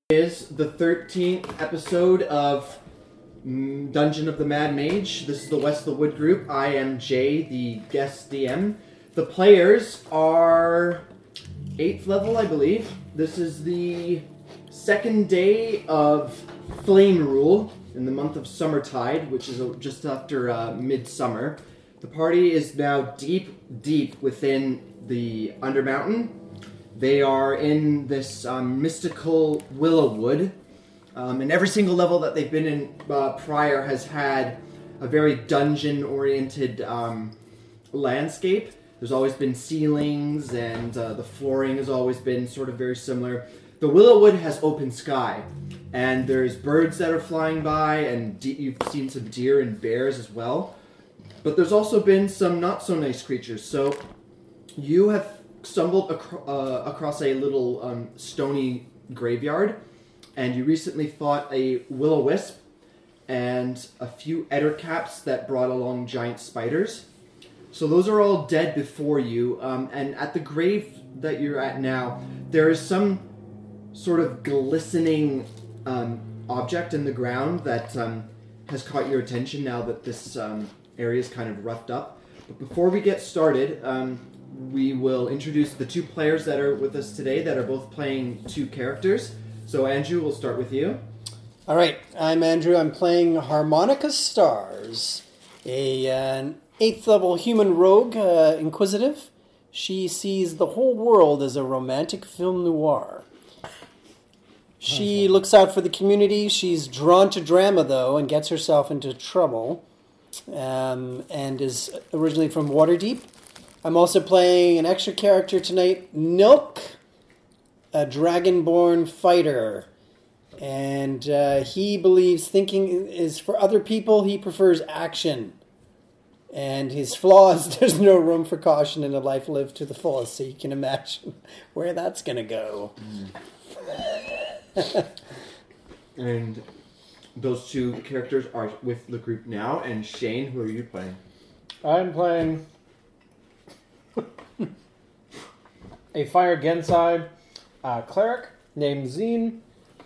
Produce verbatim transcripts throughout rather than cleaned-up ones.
Is the thirteenth episode of Dungeon of the Mad Mage. This is the West of the Wood group. I am Jay, the guest D M. The players are eighth level, I believe. This is the second day of Flame Rule in the month of Summertide, which is just after uh, midsummer. The party is now deep, deep within the Undermountain. They are in this um, mystical Willowwood, um, and every single level that they've been in uh, prior has had a very dungeon-oriented um, landscape. There's always been ceilings, and uh, the flooring has always been sort of very similar. The Willowwood has open sky, and there's birds that are flying by, and de- you've seen some deer and bears as well. But there's also been some not-so-nice creatures, so you have stumbled acro- uh, across a little um, stony graveyard, and you recently fought a will-o-wisp and a few ettercaps that brought along giant spiders. So those are all dead before you, um, and at the grave that you're at now, there is some sort of glistening um, object in the ground that um, has caught your attention now that this um, area is kind of roughed up. But before we get started, um, we will introduce the two players that are with us today that are both playing two characters. So Andrew, we'll start with you. All right, I'm Andrew. I'm playing Harmonica Stars, a uh, an eighth level human rogue, uh, inquisitive. She sees the whole world as a romantic film noir. She looks out for the community. She's drawn to drama, though, and gets herself into trouble, um, and is originally from Waterdeep. I'm also playing an extra character tonight, Nilk, a dragonborn fighter. And uh, he believes thinking is for other people. He prefers action. And his flaw is there's no room for caution in a life lived to the fullest. So you can imagine where that's going to go. Mm. And those two characters are with the group now. And Shane, who are you playing? I'm playing a Fire Gensai uh, cleric named Zine.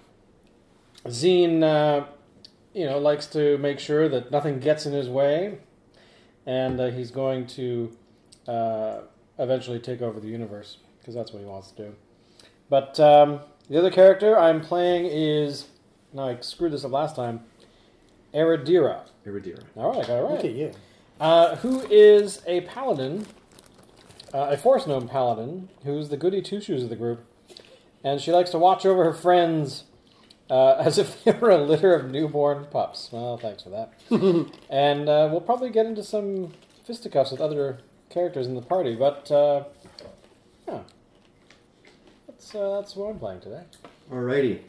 Zine, uh, you know, likes to make sure that nothing gets in his way, and uh, he's going to uh, eventually take over the universe, because that's what he wants to do. But um, the other character I'm playing is, no, I screwed this up last time, Eridira. Eridira. All right, I got it right. Look at you. Uh, who is a paladin, uh, a forest gnome paladin, who's the goody two-shoes of the group. And she likes to watch over her friends uh, as if they were a litter of newborn pups. Well, thanks for that. And uh, we'll probably get into some fisticuffs with other characters in the party, but uh, yeah, that's, uh, that's what I'm playing today. Alrighty.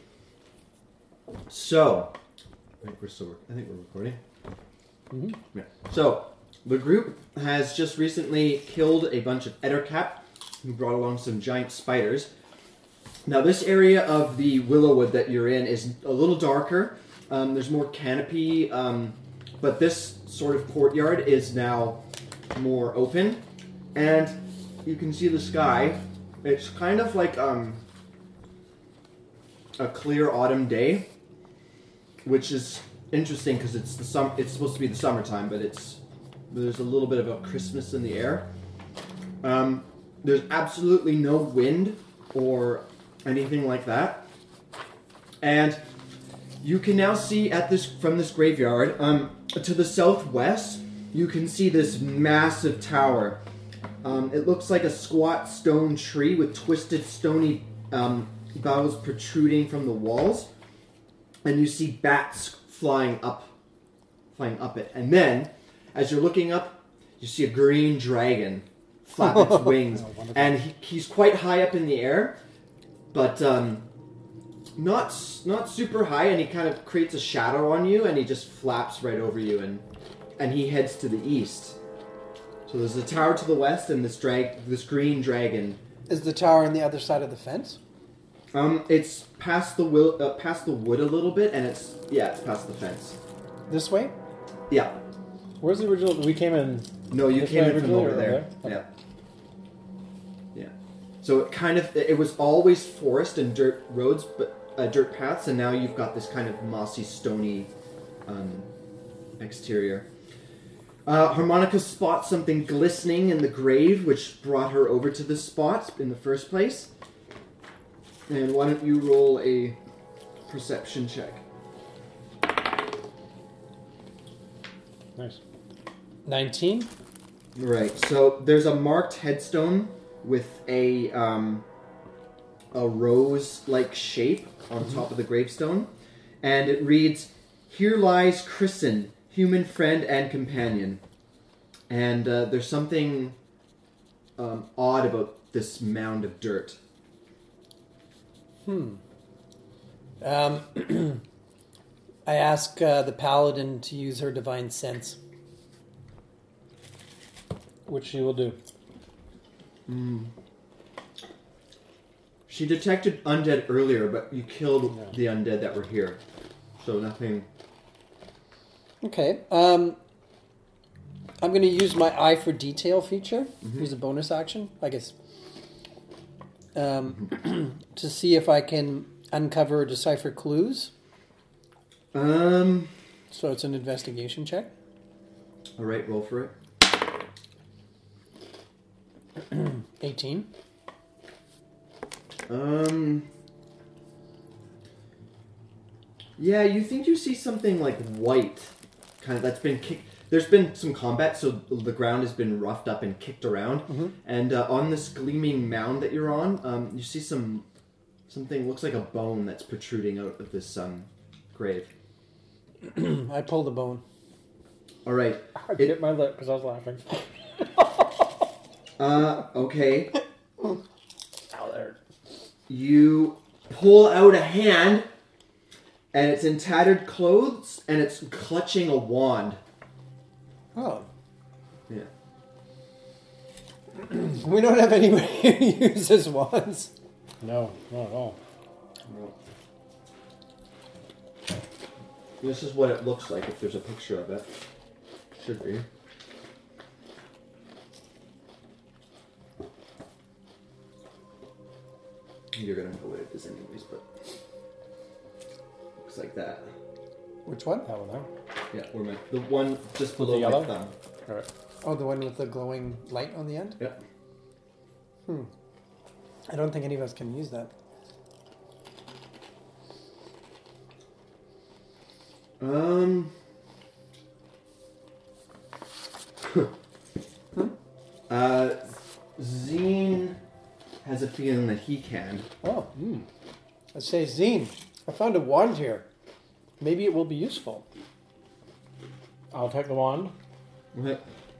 So, I think we're still. I think we're recording. Mm-hmm. Yeah. So, the group has just recently killed a bunch of ettercap, who brought along some giant spiders. Now, this area of the Willowwood that you're in is a little darker. Um, there's more canopy, um, but this sort of courtyard is now more open, and you can see the sky. It's kind of like um, a clear autumn day, which is interesting because it's the sum- It's supposed to be the summertime, but it's there's a little bit of a crispness in the air. Um, there's absolutely no wind or anything like that, and you can now see at this from this graveyard um, to the southwest. You can see this massive tower. Um, it looks like a squat stone tree with twisted stony um, boughs protruding from the walls, and you see bats flying up, flying up it. And then, as you're looking up, you see a green dragon flap its wings, Oh, and he, he's quite high up in the air, but um, not not super high. And he kind of creates a shadow on you, and he just flaps right over you, and and he heads to the east. So there's a tower to the west, and this drag, this green dragon. Is the tower on the other side of the fence? Um, it's past the will, uh, past the wood a little bit, and it's yeah, it's past the fence. This way? Yeah. Where's the original? We came in. No, you This came way in from originally over or there. over there? Yeah. Yeah. So it kind of it was always forest and dirt roads, but uh, dirt paths, and now you've got this kind of mossy, stony um, exterior. Uh, Harmonica spots something glistening in the grave, which brought her over to this spot in the first place. And why don't you roll a perception check? Nice. nineteen. Right. So there's a marked headstone with a um, a rose-like shape on mm-hmm. top of the gravestone, and it reads, "Here lies Christen, human friend and companion." And uh, there's something um, odd about this mound of dirt. Hmm. Um, I ask uh, the paladin to use her divine sense. Which she will do. Mm. She detected undead earlier, but you killed Yeah. the undead that were here. So nothing... Okay. Um, I'm going to use my Eye for Detail feature. Mm-hmm. Use a bonus action, I guess. Um, to see if I can uncover or decipher clues. Um. So it's an investigation check. Alright, roll for it. eighteen. Um. Yeah, you think you see something like white, kind of that's been kicked. There's been some combat, so the ground has been roughed up and kicked around. Mm-hmm. And uh, on this gleaming mound that you're on, um, you see some something looks like a bone that's protruding out of this um, grave. I pull the bone. All right. I bit my lip because I was laughing. Uh, okay. Ow, there. You pull out a hand, and it's in tattered clothes, and it's clutching a wand. Oh. Yeah. We don't have anybody who uses wands. No, not at all. This is what it looks like if there's a picture of it. Should be. You're gonna know what it is anyways, but looks like that. Which one? That one there. Yeah, we're meant the one just below the yellow? my thumb. All right. Oh, the one with the glowing light on the end? Yeah. Hmm. I don't think any of us can use that. Um. Hmm? Uh, Zine has a feeling that he can. Oh. Hmm. Let's say, Zine, I found a wand here. Maybe it will be useful. I'll take the wand. Okay.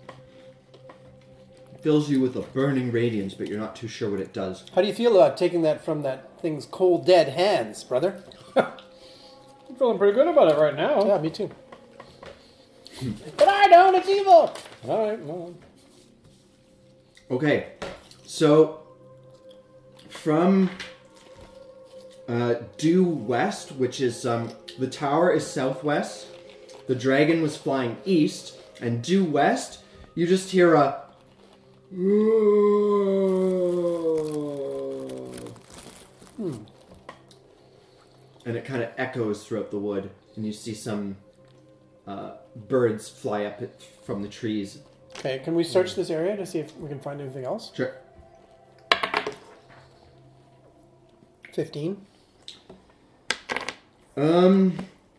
It fills you with a burning radiance, but you're not too sure what it does. How do you feel about taking that from that thing's cold, dead hands, brother? I'm feeling pretty good about it right now. Yeah, me too. But I don't, it's evil! Alright, well. Okay, so from uh, due west, which is um, the tower is southwest, the dragon was flying east, and due west, you just hear a. Hmm. And it kind of echoes throughout the wood, and you see some uh, birds fly up it from the trees. Okay, can we search this area to see if we can find anything else? Sure. Fifteen. Um,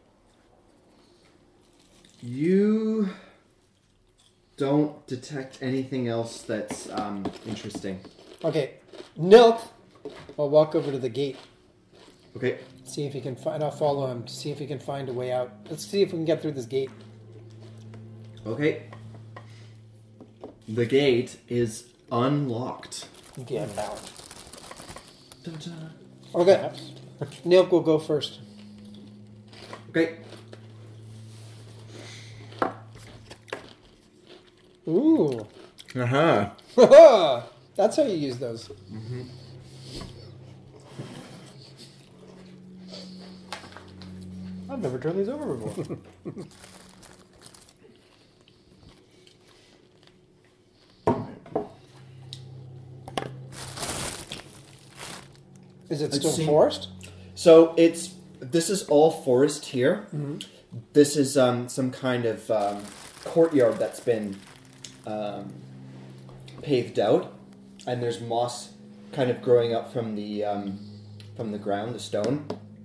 you don't detect anything else that's um, interesting. Okay, Nilk, I'll walk over to the gate. Okay. See if he can find. I'll follow him to see if he can find a way out. Let's see if we can get through this gate. Okay. The gate is unlocked. Get out. Da-da. Okay, Perhaps. Nilk will go first. Okay. Ooh. Uh-huh. That's how you use those. Mm-hmm. I've never turned these over before. Is it I've still seen- forest? So it's this is all forest here. Mm-hmm. This is um, some kind of um, courtyard that's been um, paved out, and there's moss kind of growing up from the um, from the ground, the stone.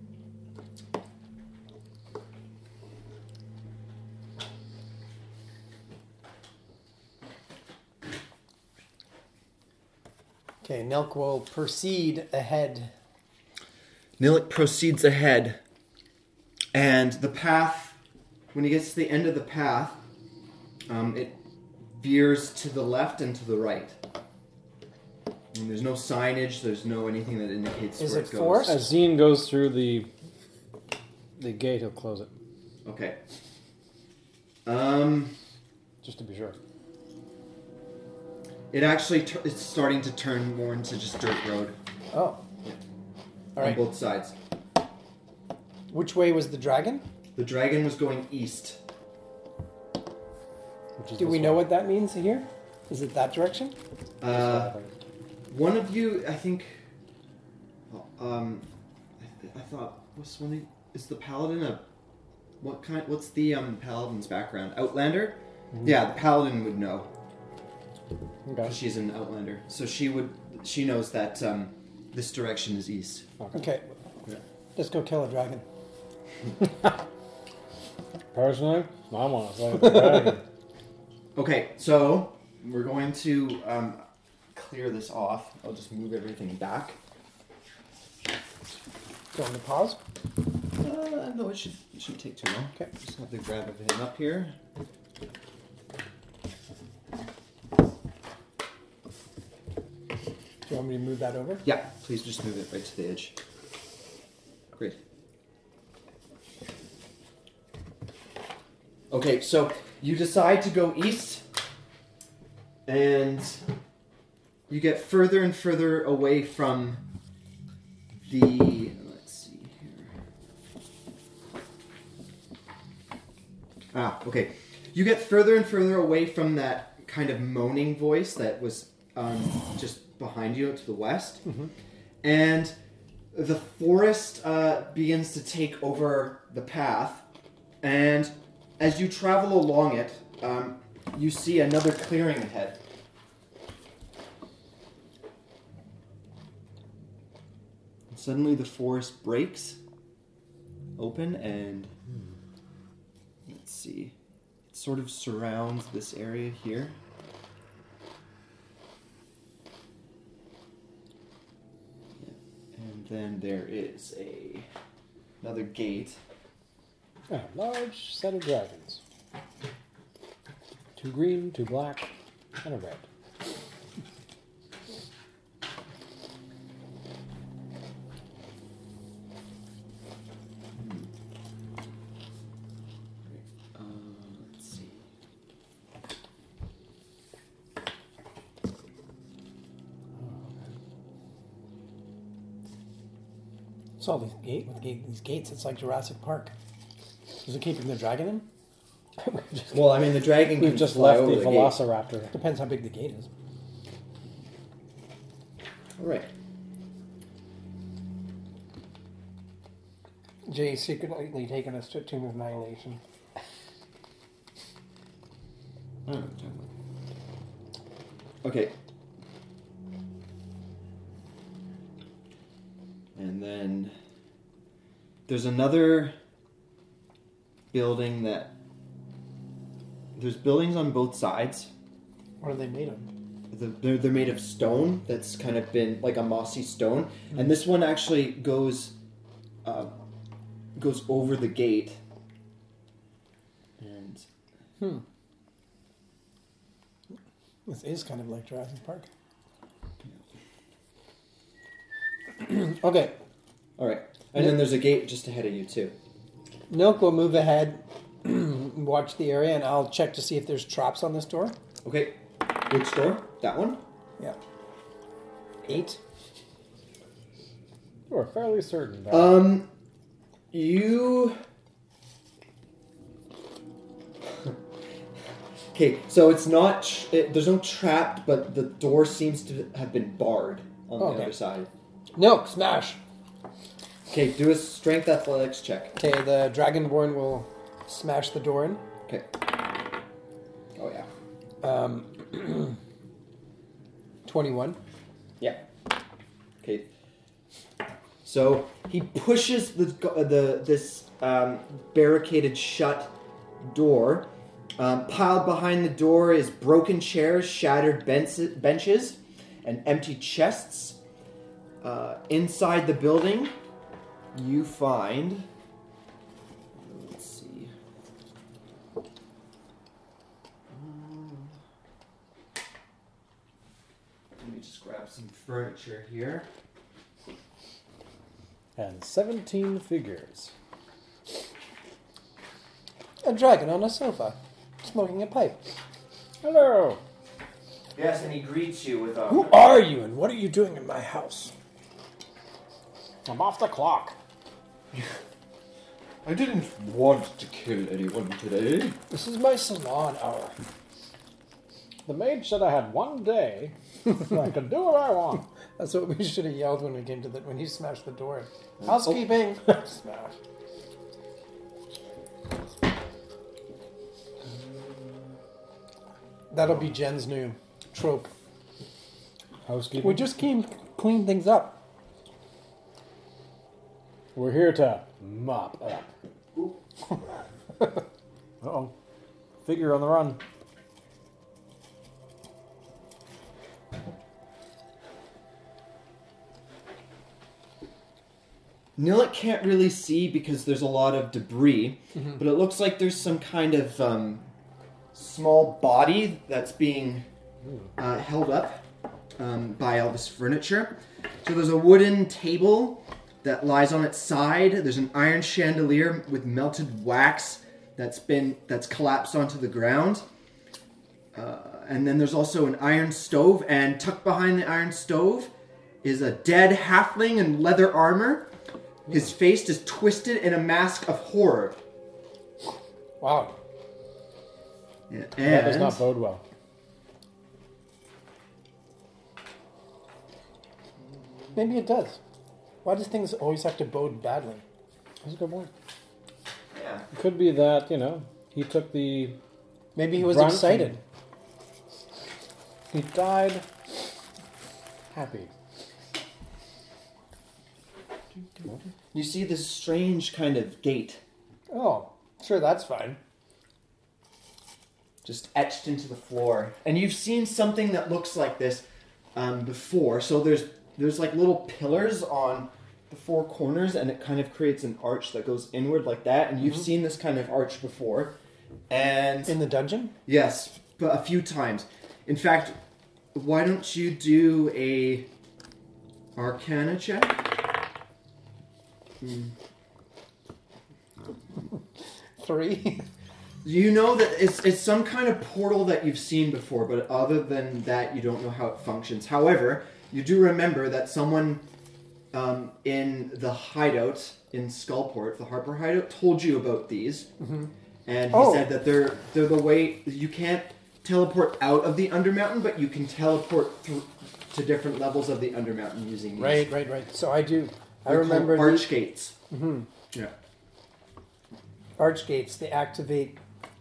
Okay, Nilk will proceed ahead. Nilk proceeds ahead, and the path, when he gets to the end of the path, um, it veers to the left and to the right. And there's no signage, there's no anything that indicates Is where it it goes. forest? As Zine goes through the the gate, he'll close it, Okay. Um, just to be sure. it actually, tur it's starting to turn more into just dirt road Oh. All on right. both sides. Which way was the dragon? The dragon was going east. Which is Do this we know way. what that means here? Is it that direction? This way, I Uh, think. one of you, I think, um, I, th I thought, was one of you, is the paladin a, what kind, what's the um, paladin's background? Outlander? Mhm. Yeah, the paladin would know. Okay. She's an outlander. So she would, she knows that um, this direction is east. Okay. Yeah. Let's go kill a dragon. Personally, I want to say the dragon. Okay, so we're going to um, clear this off. I'll just move everything back. Going to pause. Uh, no, it should it shouldn't take too long. Okay. Just have to grab everything up here. Do you want me to move that over? Yeah, please just move it right to the edge. Great. Okay, so you decide to go east, and you get further and further away from the. Let's see here. Ah, okay. You get further and further away from that kind of moaning voice that was um, just behind you to the west. Mm-hmm. And the forest uh, begins to take over the path. And as you travel along it, um, you see another clearing ahead. And suddenly the forest breaks open and let's see. It sort of surrounds this area here. And then there is a another gate. A large set of dragons. Two green, two black, and a red. Uh, let's see. It's all these gate with gate, these gates. It's like Jurassic Park. Is it keeping the dragon in? Well, I mean, the dragon We've can just fly left over the the gate. Velociraptor. Depends how big the gate is. All right. Jay's secretly taking us to Tomb of Annihilation. Okay. And then there's another building that there's buildings on both sides. What are they made of? The, they're, they're made of stone that's kind of been like a mossy stone, and this one actually goes uh, goes over the gate. And Hmm. This is kind of like Jurassic Park. Okay. all right, and then there's a gate just ahead of you too. Nilk will move ahead, watch the area, and I'll check to see if there's traps on this door. Okay, which door? That one? Yeah. Eight. You are fairly certain that. Um, you. Okay, so it's not. Tr- it, there's no trap, but the door seems to have been barred on Oh, the okay. other side. Nilk, smash. Okay, do a strength athletics check. Okay, the Dragonborn will smash the door in. Okay. Oh yeah. Um, twenty-one. Yeah. Okay. So he pushes the the this um, barricaded shut door. Um, piled behind the door is broken chairs, shattered bench- benches, and empty chests. Uh, inside the building, you find. Let's see. Um, let me just grab some furniture here. And seventeen figures. A dragon on a sofa, smoking a pipe. Hello. Yes, and he greets you with a. Who are you and what are you doing in my house? I'm off the clock. I didn't want to kill anyone today. This is my salon hour. The maid said I had one day. So I could do what I want. That's what we should have yelled when we came to the when you smashed the door. Housekeeping. Smash. That'll be Jen's new trope. Housekeeping. We just came to clean things up. We're here to mop up. Uh-oh. Figure on the run. Nillik can't really see because there's a lot of debris, Mm-hmm. but it looks like there's some kind of um, small body that's being uh, held up um, by all this furniture. So there's a wooden table that lies on its side. There's an iron chandelier with melted wax that's been that's collapsed onto the ground. Uh, and then there's also an iron stove, and tucked behind the iron stove is a dead halfling in leather armor. His face is twisted in a mask of horror. Wow. Yeah, That does and not bode well. Maybe it does. Why does things always have to bode badly? That's a good point. yeah. It could be that, you know, he took the... Maybe he was Brunt excited. He died happy. You see this strange kind of gate Oh, sure, that's fine. just etched into the floor, and you've seen something that looks like this um, before. So there's there's like little pillars on the four corners, and it kind of creates an arch that goes inward like that. And you've Mm-hmm. seen this kind of arch before, and In the dungeon? yes, but a few times. In fact, why don't you do a Arcana check? Three? You know that it's it's some kind of portal that you've seen before, but other than that, you don't know how it functions. However, you do remember that someone um, in the hideout in Skullport, the Harper hideout, told you about these, Mm-hmm. and he Oh. said that they're they're the way you can't teleport out of the Undermountain, but you can teleport through to different levels of the Undermountain using these. Right, right, right. So I do. I They're remember called the arch gates. Mm-hmm. Yeah. arch gates. They activate.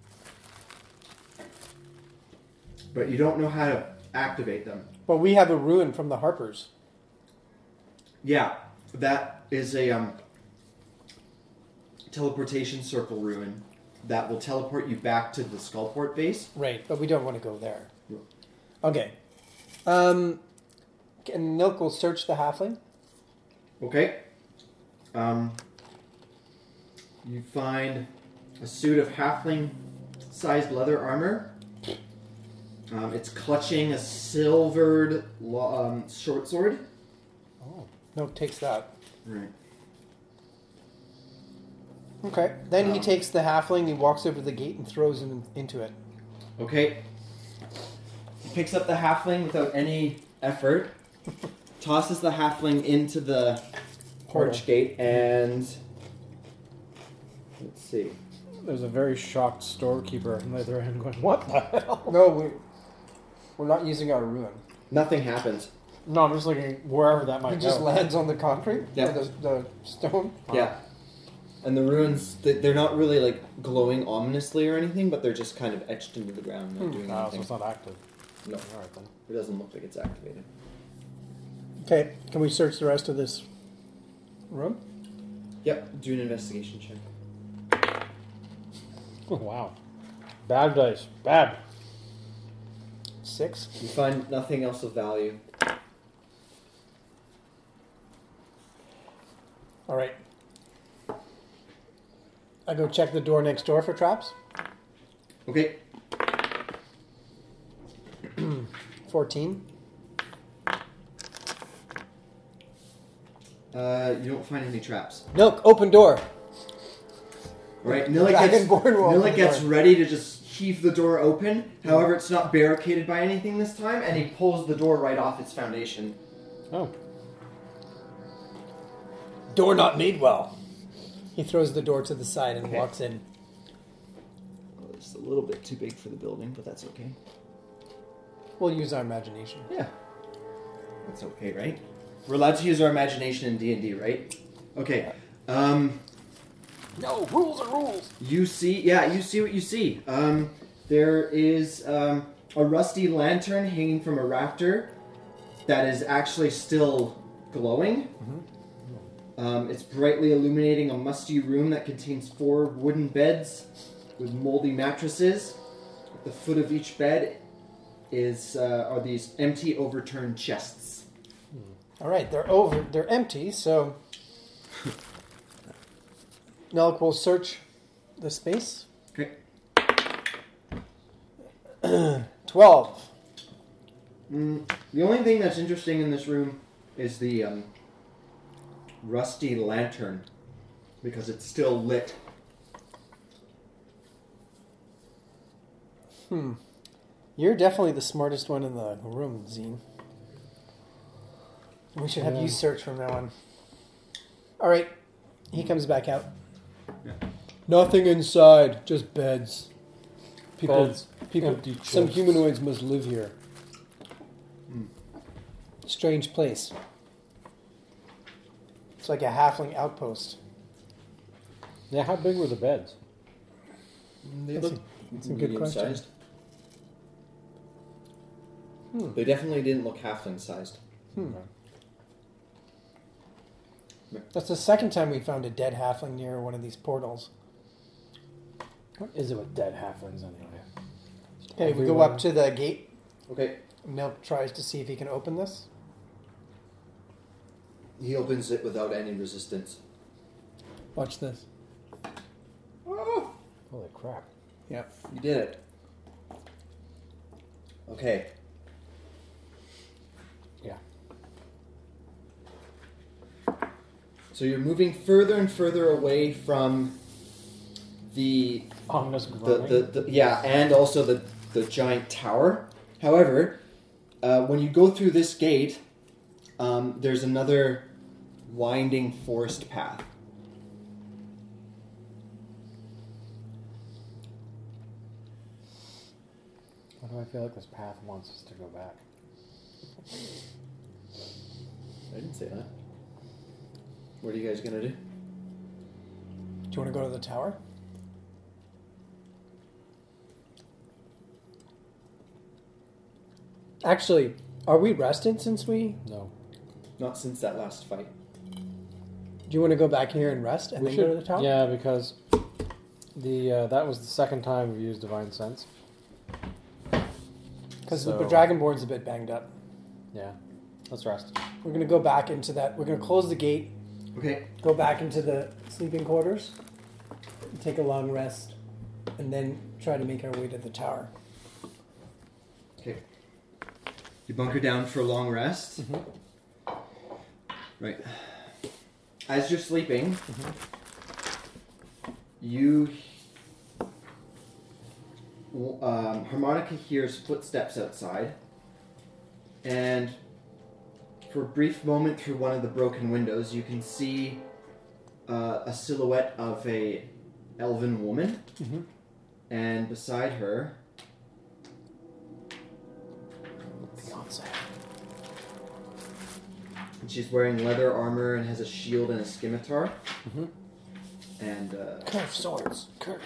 But you don't know how to activate them. Well, we have a ruin from the Harpers. Yeah, that is a um, teleportation circle ruin that will teleport you back to the Skullport base. Right, but we don't want to go there. Yeah. Okay. Um, and Nilk will search the halfling. Okay. Um, you find a suit of halfling-sized leather armor. Um, it's clutching a silvered lo- um, short sword. Oh. Nilk takes that. Right. Okay. Then he Um, takes the halfling, he walks over to the gate and throws him into it. Okay. He picks up the halfling without any effort, tosses the halfling into the Portal. arch gate, and let's see. There's a very shocked storekeeper on the other end going, what the hell? No, we, we're not using our ruin. Nothing happens. No, I'm just looking wherever that might It go. just lands on the concrete? Yeah. Or the, the stone? Yeah. And the ruins, they- they're not really like glowing ominously or anything, but they're just kind of etched into the ground, not doing Oh, so anything. it's not active. No, All right then. it doesn't look like it's activated. Okay, can we search the rest of this room? Yep, do an investigation check. Oh, wow. Bad dice. Bad. Six. You find nothing else of value. All right. I go check the door next door for traps. Okay. fourteen. Uh, you don't find any traps. Milk, open door. Right, Nilla gets, Dragonborn will Nilla open gets door. ready to just heave the door open. However, it's not barricaded by anything this time, and he pulls the door right off its foundation. Oh. Door not made well. He throws the door to the side and Okay. walks in. Well, it's a little bit too big for the building, but that's okay. We'll use our imagination. Yeah. That's okay, right? We're allowed to use our imagination in D and D, right? Okay. Um, No, rules are rules. you see, yeah, you see what you see. Um, there is um, a rusty lantern hanging from a rafter that is actually still glowing. Um, it's brightly illuminating a musty room that contains four wooden beds with moldy mattresses. At the foot of each bed is uh, are these empty, overturned chests. All right, they're over. They're empty, so Nelk will search the space. Okay. Twelve. Mm, the only thing that's interesting in this room is the um, rusty lantern, because it's still lit. Hmm. You're definitely the smartest one in the room, Zine. We should have Yeah. you search from now on. All right. He comes back out. Yeah. Nothing inside, just beds. People, Beds, people, empty some chests. humanoids must live here. Hmm. Strange place. It's like a halfling outpost. Yeah, how big were the beds? They That's look a- that's a good question. medium-sized. Hmm. They definitely didn't look halfling sized. Hmm. That's the second time we found a dead halfling near one of these portals. What is it with dead halflings anyway? Okay, we go Everywhere. up to the gate. Okay. Milk tries to see if he can open this. He opens it without any resistance. Watch this. Oh, Holy crap. Yep. you did it. Okay. Yeah. So you're moving further and further away from the Ominous the, groaning. the, the yeah, and also the the giant tower. However, uh, when you go through this gate, um, there's another winding forest path. Why do I feel like this path wants us to go back? I didn't say that. What are you guys gonna do? Do you want to go to the tower? Actually, are we rested since we... No. Not since that last fight. Do you want to go back here and rest and We then should, go to the tower? Yeah, because the uh, that was the second time we've used Divine Sense. Because So- the Dragonborn's a bit banged up. Yeah. Let's rest. We're going to go back into that. We're going to close the gate, Okay. go back into the sleeping quarters, take a long rest, and then try to make our way to the tower. Okay. You bunker down for a long rest. Right. As you're sleeping, you um, Harmonica hears footsteps outside, and for a brief moment through one of the broken windows, you can see uh, a silhouette of a elven woman, Mm-hmm. and beside her, Beyonce. And she's wearing leather armor and has a shield and a scimitar. Mm-hmm. And uh, Curve swords. Curve.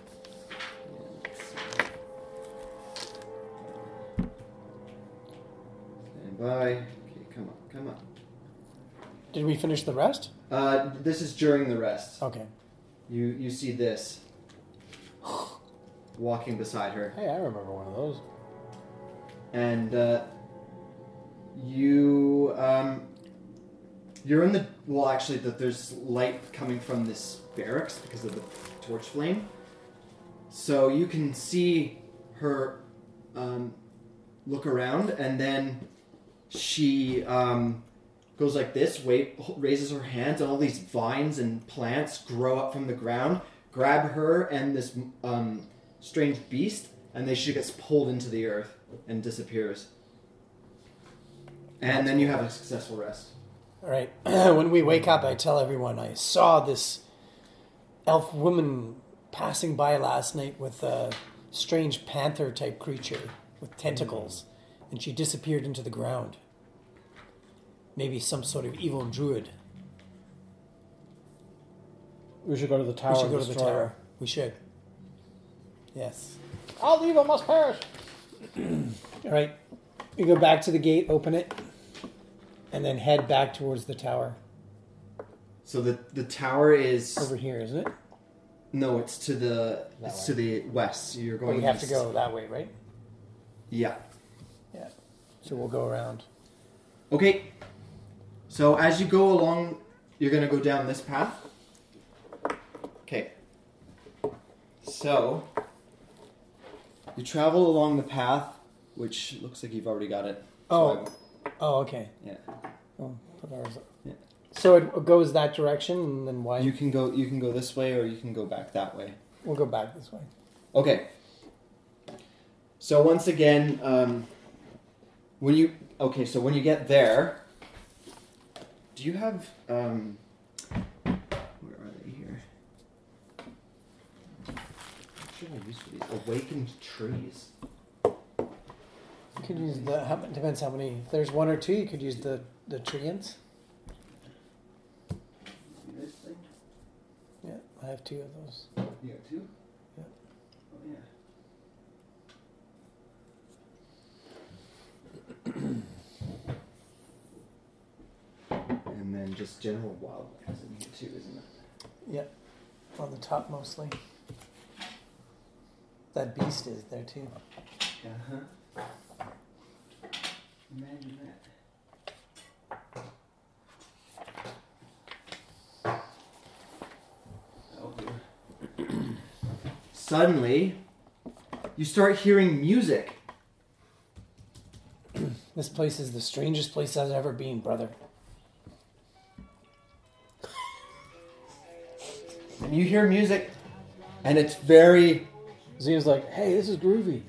Stand by. Okay, come on, come on. Did we finish the rest? Uh, this is during the rest. Okay. You you see this walking beside her, Hey, I remember one of those. and uh, you um, you're in the well. Actually, that there's light coming from this barracks because of the torch flame, so you can see her um, look around, and then she um, goes like this, wait, raises her hands, and all these vines and plants grow up from the ground, grab her and this um, strange beast, and then she gets pulled into the earth and disappears. And then you have a successful rest. All right. When we wake up, I tell everyone I saw this elf woman passing by last night with a strange panther-type creature with tentacles, and she disappeared into the ground. Maybe some sort of evil druid. We should go to the tower. We should and go to the destroy tower. her. We should. Yes. All evil must perish. All right. We go back to the gate, open it, and then head back towards the tower. So the the tower is Over here, isn't it? no, it's to the That it's way. to the west. You're But going. we have to east. go that way, right? Yeah. Yeah. So we'll go around. Okay. So as you go along, you're gonna go down this path. Okay. So you travel along the path, which looks like you've already got it. Oh. So Oh, okay. I- yeah. Oh, put ours up. Yeah. So it goes that direction, and then why? You can go. You can go this way, or you can go back that way. We'll go back this way. Okay. So once again, um, when you okay, so when you get there, do you have um, where are they here? What should I use for these? Awakened trees. You could use the. How, depends how many. If there's one or two, you could use the the treants. This thing. Yeah, I have two of those. You got two. Yeah. Oh yeah. And then just general wildlife is in here too, isn't it? Yeah, on the top mostly. That beast is there too. Uh-huh. Imagine that. Oh dear. Suddenly, you start hearing music. This place is the strangest place I've ever been, brother. And you hear music, and it's very... Xena's like, hey, this is groovy.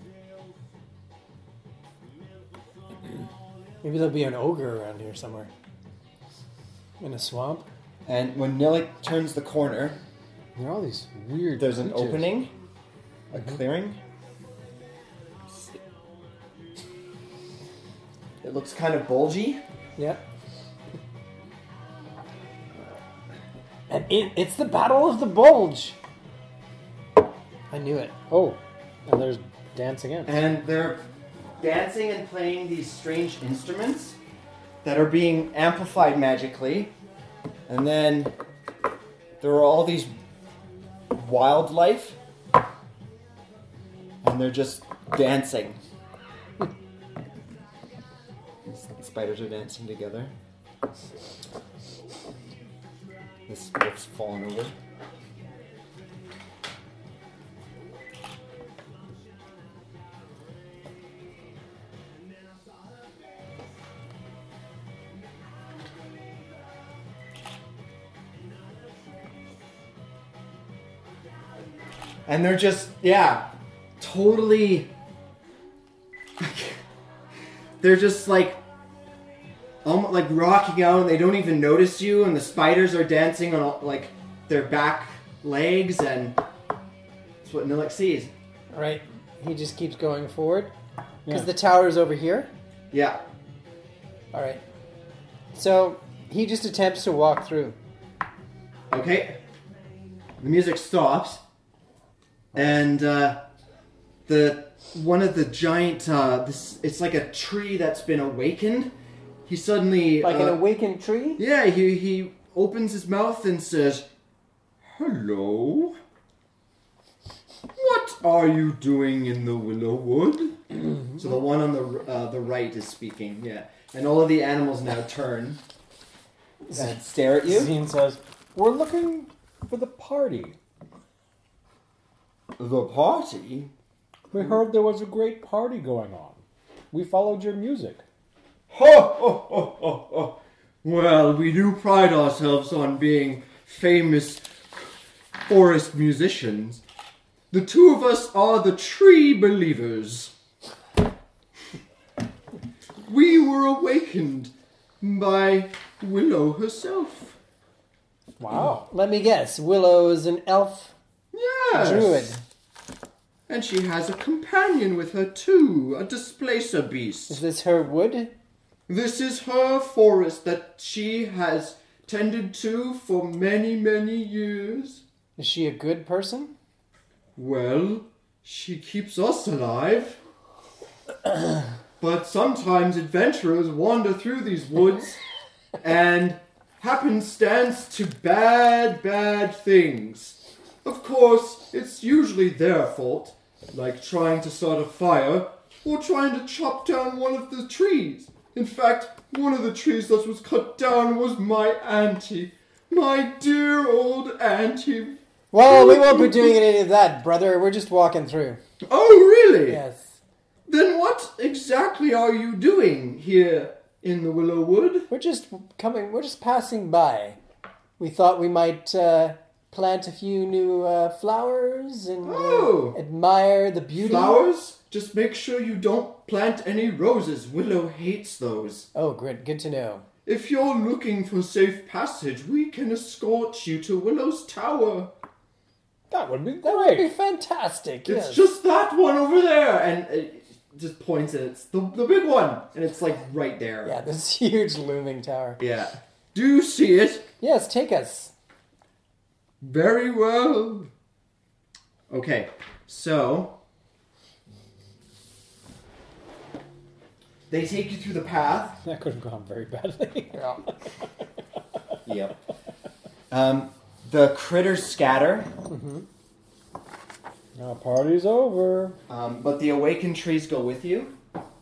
Maybe there'll be an ogre around here somewhere. In a swamp. And when Nilly turns the corner, There are all these weird there's an creatures. opening, a clearing. It looks kind of bulgy. Yeah. And it, it's the Battle of the Bulge. I knew it. Oh, and there's dancing in. And they're dancing and playing these strange instruments that are being amplified magically. And then there are all these wildlife. And they're just dancing. The spiders are dancing together. This wolf's fallen over. And they're just, yeah, totally. They're just like, almost like rocking out. They don't even notice you, and the spiders are dancing on like their back legs, and that's what Nilix sees. All right. He just keeps going forward. Because Yeah. the tower is over here. Yeah. All right. So he just attempts to walk through. Okay. The music stops, and uh, the one of the giant. Uh, this it's like a tree that's been awakened. He suddenly Like uh, an awakened tree? Yeah, he he opens his mouth and says, "Hello. What are you doing in the willow wood?" So the one on the uh, the right is speaking. Yeah, and all of the animals now turn and stare at you. Zine says, "We're looking for the party. The party? We heard there was a great party going on. We followed your music." Ho, ho, ho, ho, ho. Well, we do pride ourselves on being famous forest musicians. The two of us are the tree believers. We were awakened by Willow herself. Wow. Let me guess. Willow is an elf Yes. druid. And she has a companion with her too, a displacer Is beast. this her wood? This is her forest that she has tended to for many, many years. Is she a good person? Well, she keeps us alive. But sometimes adventurers wander through these woods and happenstance to bad, bad things. Of course, it's usually their fault, like trying to start a fire or trying to chop down one of the trees. In fact, one of the trees that was cut down was my auntie. My dear old auntie. Well, we won't be doing any of that, brother. We're just walking through. Oh, really? Yes. Then what exactly are you doing here in the Willow Wood? We're just coming, we're just passing by. We thought we might uh, plant a few new uh, flowers and uh, Oh. admire the beauty. Flowers? Just make sure you don't plant any roses. Willow hates those. Oh, good, good to know. If you're looking for safe passage, we can escort you to Willow's tower. That would be That would be great. fantastic. It's Yes. just that one over there. And it just points and it's the, the big one. And it's like right there. Yeah, this huge looming tower. Yeah. Do you see it? Yes, take us. Very well. Okay, so they take you through the path. That could have gone very badly. Yeah. Yep. Um, the critters scatter, Now party's over. um, but the awakened trees go with you.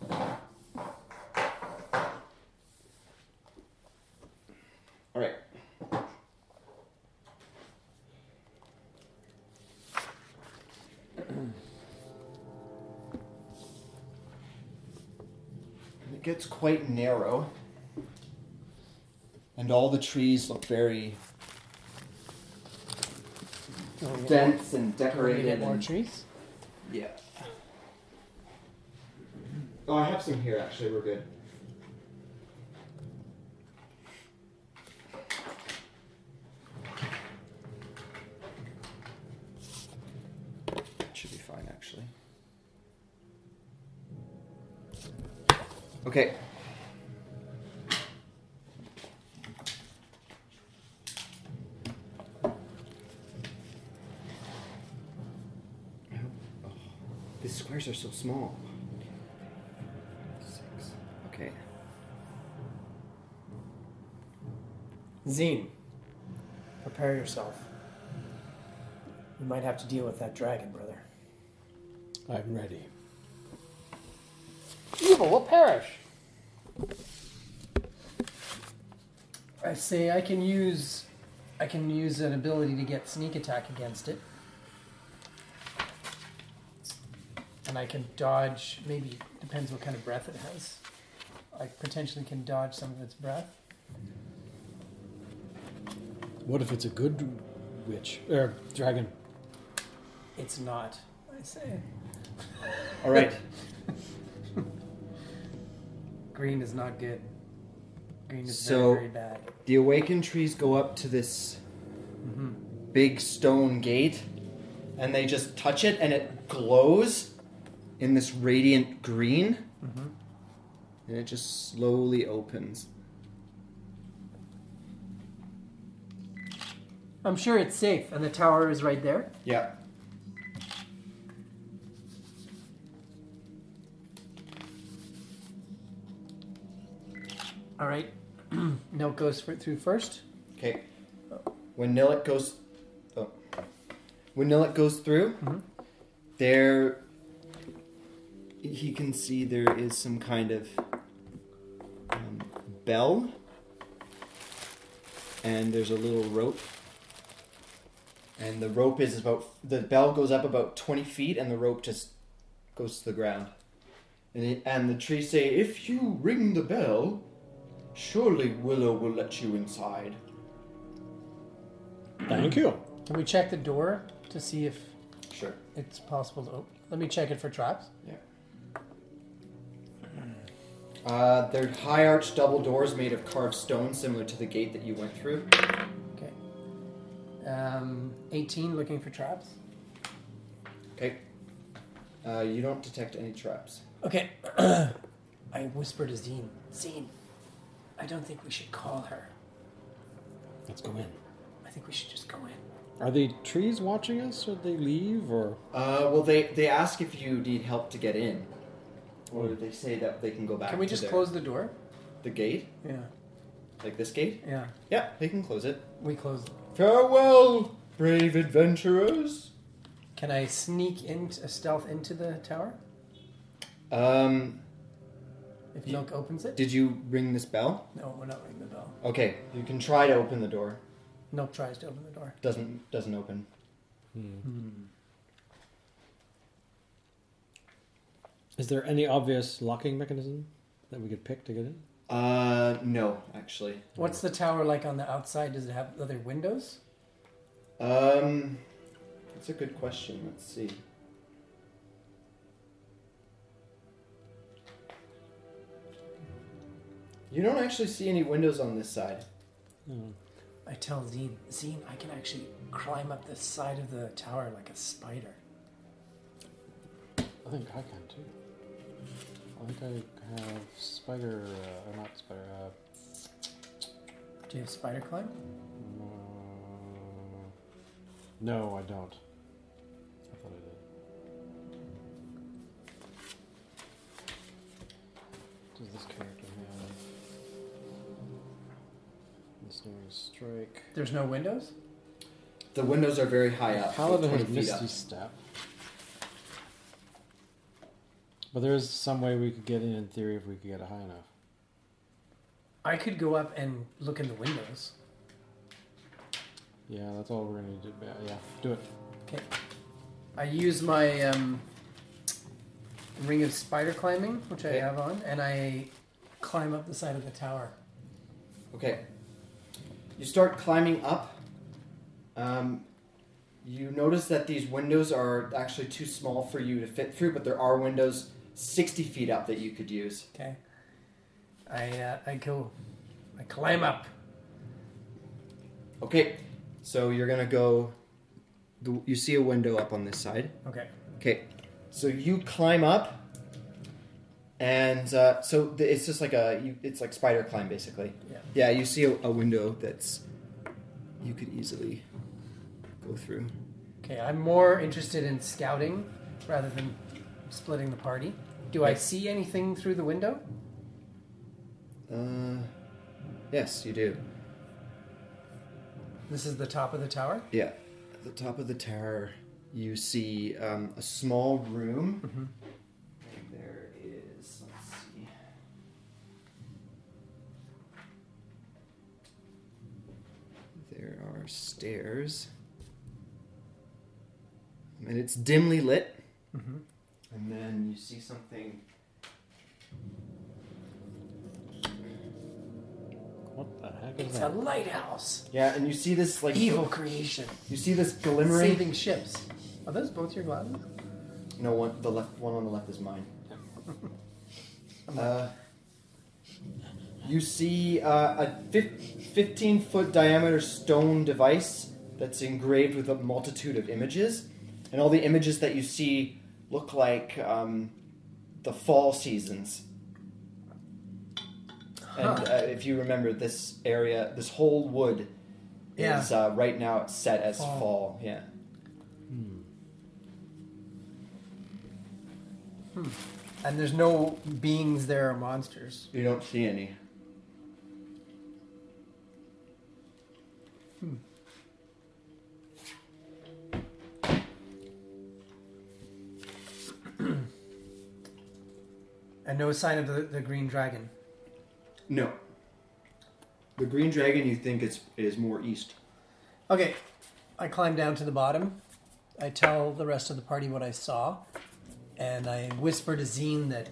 All right. It gets quite narrow, and all the trees look very Can we get dense and more, can we decorated. get more and- trees? Yeah. Oh, I have some here. Actually, we're good. Should be fine, actually. Okay. Oh, these squares are so small. Six. Okay. Zine, prepare yourself. You might have to deal with that dragon, brother. I'm ready. Evil will perish. I say I can use I can use an ability to get sneak attack against it. And I can dodge, maybe depends what kind of breath it has. I potentially can dodge some of its breath. What if it's a good witch or dragon? It's not, I say. All right. Green is not good. Green is So- very, very bad. The awakened trees go up to this big stone gate, and they just touch it, and it glows in this radiant green, and it just slowly opens. I'm sure it's safe, and the tower is right there. Yeah. All right. Nilk goes for, through first. Okay. When Nilk goes, oh. when Nilk goes through, Mhm. there he can see there is some kind of um, bell, and there's a little rope, and the rope is about the bell goes up about twenty feet, and the rope just goes to the ground, and it, and the trees say, "If you ring the bell, surely Willow will let you inside." Thank you. Can we check the door to see if Sure. it's possible to open? Let me check it for traps. Yeah. Uh, they're high arched double doors made of carved stone, similar to the gate that you went through. Okay. Um, eighteen, looking for traps. Okay. Uh, you don't detect any traps. Okay. I whispered to Zine. Zine, I don't think we should call her. Let's go in. I think we should just go in. Are the trees watching us, or they leave, or Uh, well, they, they ask if you need help to get in. Or they say that they can go back Can we to just their- close the door? the gate? Yeah. Like this gate? Yeah. Yeah, they can close it. We close it. Farewell, brave adventurers! Can I sneak into a stealth into the tower? Um, If You- Nilk opens it? did you ring this bell? No, we're not ringing the bell. Okay, you can try to open the door. Nilk tries to open the door. Doesn't doesn't open. is there any obvious locking mechanism that we could pick to get in? Uh, no, actually. What's the tower like on the outside? Does it have other windows? Um, that's a good question. Let's see. You don't actually see any windows on this side. Oh. I tell Zine, Zine, I can actually climb up the side of the tower like a spider. I think I can too. I think I have spider, uh, or not spider, uh, Do you have spider climb? uh, no, I don't. I thought I did. Does this character have ensnaring strike? There's no windows? The windows are very high up. Paladin twenty has feet up. Misty Step. But there is some way we could get in, in theory, if we could get it high enough. I could go up and look in the windows. Yeah, that's all we're gonna need to do. Yeah, yeah, do it. Okay. I use my um, ring of spider climbing, which Okay. I have on, and I climb up the side of the tower. Okay. You start climbing up. Um, you notice that these windows are actually too small for you to fit through, but there are windows sixty feet up that you could use. Okay. I uh, I go, I climb up. Okay, so you're gonna go. the- You see a window up on this side. Okay. Okay, so you climb up, and uh, so the, it's just like a. You, it's like spider climb basically. Yeah. Yeah, you see a, a window that's you could easily go through. Okay. I'm more interested in scouting rather than splitting the party. Do I Okay. see anything through the window? Uh, yes, you do. This is the top of the tower. Yeah, at the top of the tower, you see um, a small room. Mm-hmm. There is, let's see. There are stairs. And it's dimly lit. Mm-hmm. And then you see something. What the heck is It's a that? lighthouse. Yeah, and you see this like Evil creation. You see this glimmering. Saving ships. Are those both your glasses? No one. The left one on the left is mine. Uh, you see uh, a fifteen foot diameter stone device that's engraved with a multitude of images, and all the images that you see look like um, the fall seasons. And Huh. uh, if you remember, this area, this whole wood Yeah. is uh, right now it's set as Fall. fall. Yeah. And there's no beings there or monsters. You don't see any. And no sign of the, the green dragon. No. The green dragon you think is is more east. Okay, I climb down to the bottom. I tell the rest of the party what I saw. And I whisper to Zine that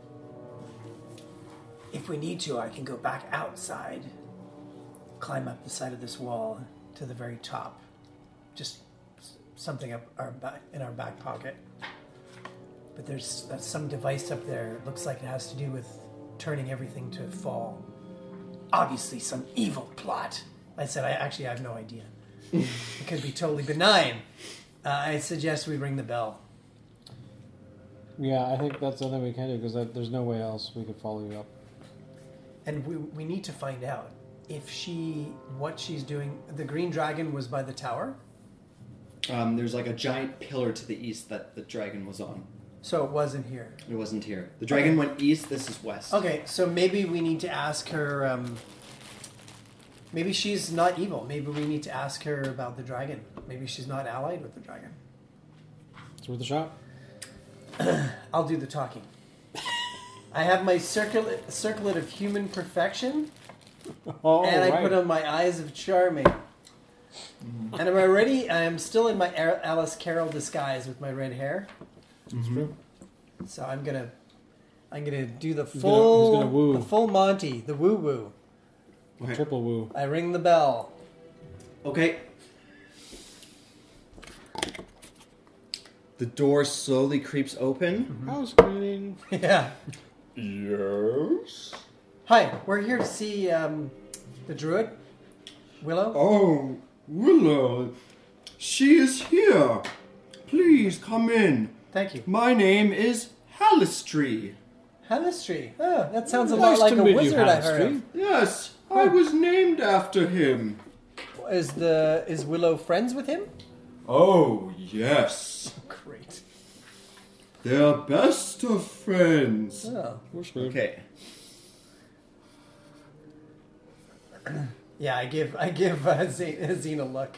if we need to, I can go back outside, climb up the side of this wall to the very top. Just s- something up our back, in our back pocket. But there's uh, some device up there. It looks like it has to do with turning everything to fall. Obviously, some evil plot. I said, I actually have no idea. It could be totally benign. Uh, I suggest we ring the bell. Yeah, I think that's something we can do because there's no way else we could follow you up. And we we need to find out if she, what she's doing. The green dragon was by the tower, Um, there's like a giant pillar to the east that the dragon was on. so it wasn't here. It wasn't here. The dragon went east. This is west. Okay, so maybe we need to ask her. Um, maybe she's not evil. Maybe we need to ask her about the dragon. Maybe she's not allied with the dragon. It's worth a shot. I'll do the talking. I have my circlet, circlet of human perfection, Oh, and I right. put on my eyes of charming. And am I ready? I am still in my Ar- Alice Carroll disguise with my red hair. Mhm. So I'm gonna, I'm gonna do the gonna- full, he's gonna woo. the full Monty, the woo woo. Okay. Triple woo. I ring the bell. Okay. The door slowly creeps open. House cleaning. Yeah. Yes. Hi, we're here to see um, the druid, Willow. Oh, Willow. She is here. Please come in. Thank you. My name is Halistry. Halistry. Oh, that sounds a Nice lot like to a meet you, wizard I heard Halistry. of. Yes, I was named after him. Is the is Willow friends with him? Oh, yes. Great. They're best of friends. Oh. We're screwed. Okay. Yeah, I give I give uh, Zane, Zane a look.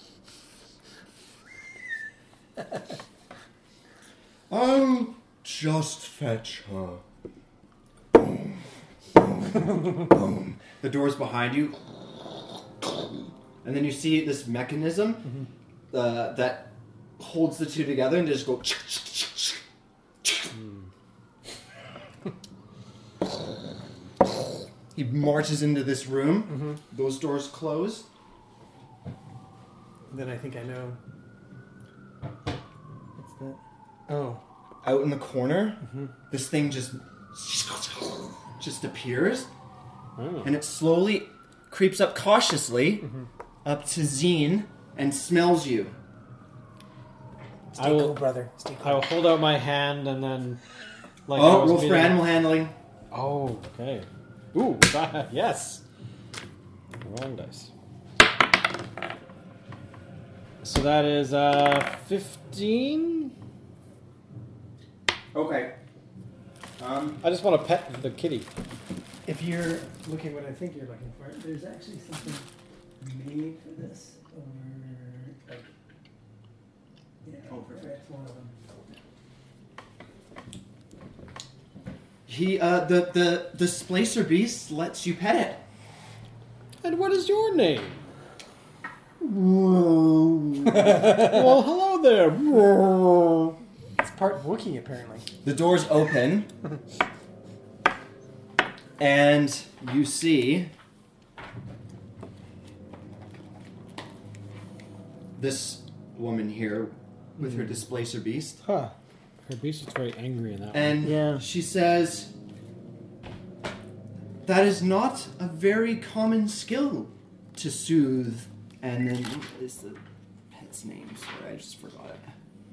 I'll just fetch her. Boom. Boom. Boom. The door's behind you. And then you see this mechanism uh, that holds the two together and they just go. He marches into this room. Those doors close. Then I think I know. What's that? Oh. Out in the corner, this thing just just appears, Oh. and it slowly creeps up cautiously up to Zine and smells you. Stay I will- cool, brother. Stay I cool. will hold out my hand and then, like, I Oh, was roll for meeting- animal handling. Oh, okay. Ooh, yes. Wrong dice. So that is uh fifteen. Okay. Um. I just want to pet the kitty. If you're looking what I think you're looking for, there's actually something made for this. Or like, yeah, Oh, perfect. that's one of them. He uh the the the Splacer Beast lets you pet it. And what is your name? Whoa. Well, hello there. It's part Wookiee, apparently. The doors open, and you see this woman here with her Displacer Beast. Huh. Her beast is very angry in that one. And Yeah. she says, that is not a very common skill to soothe. And then, what is the pet's name? Sorry, I just forgot it.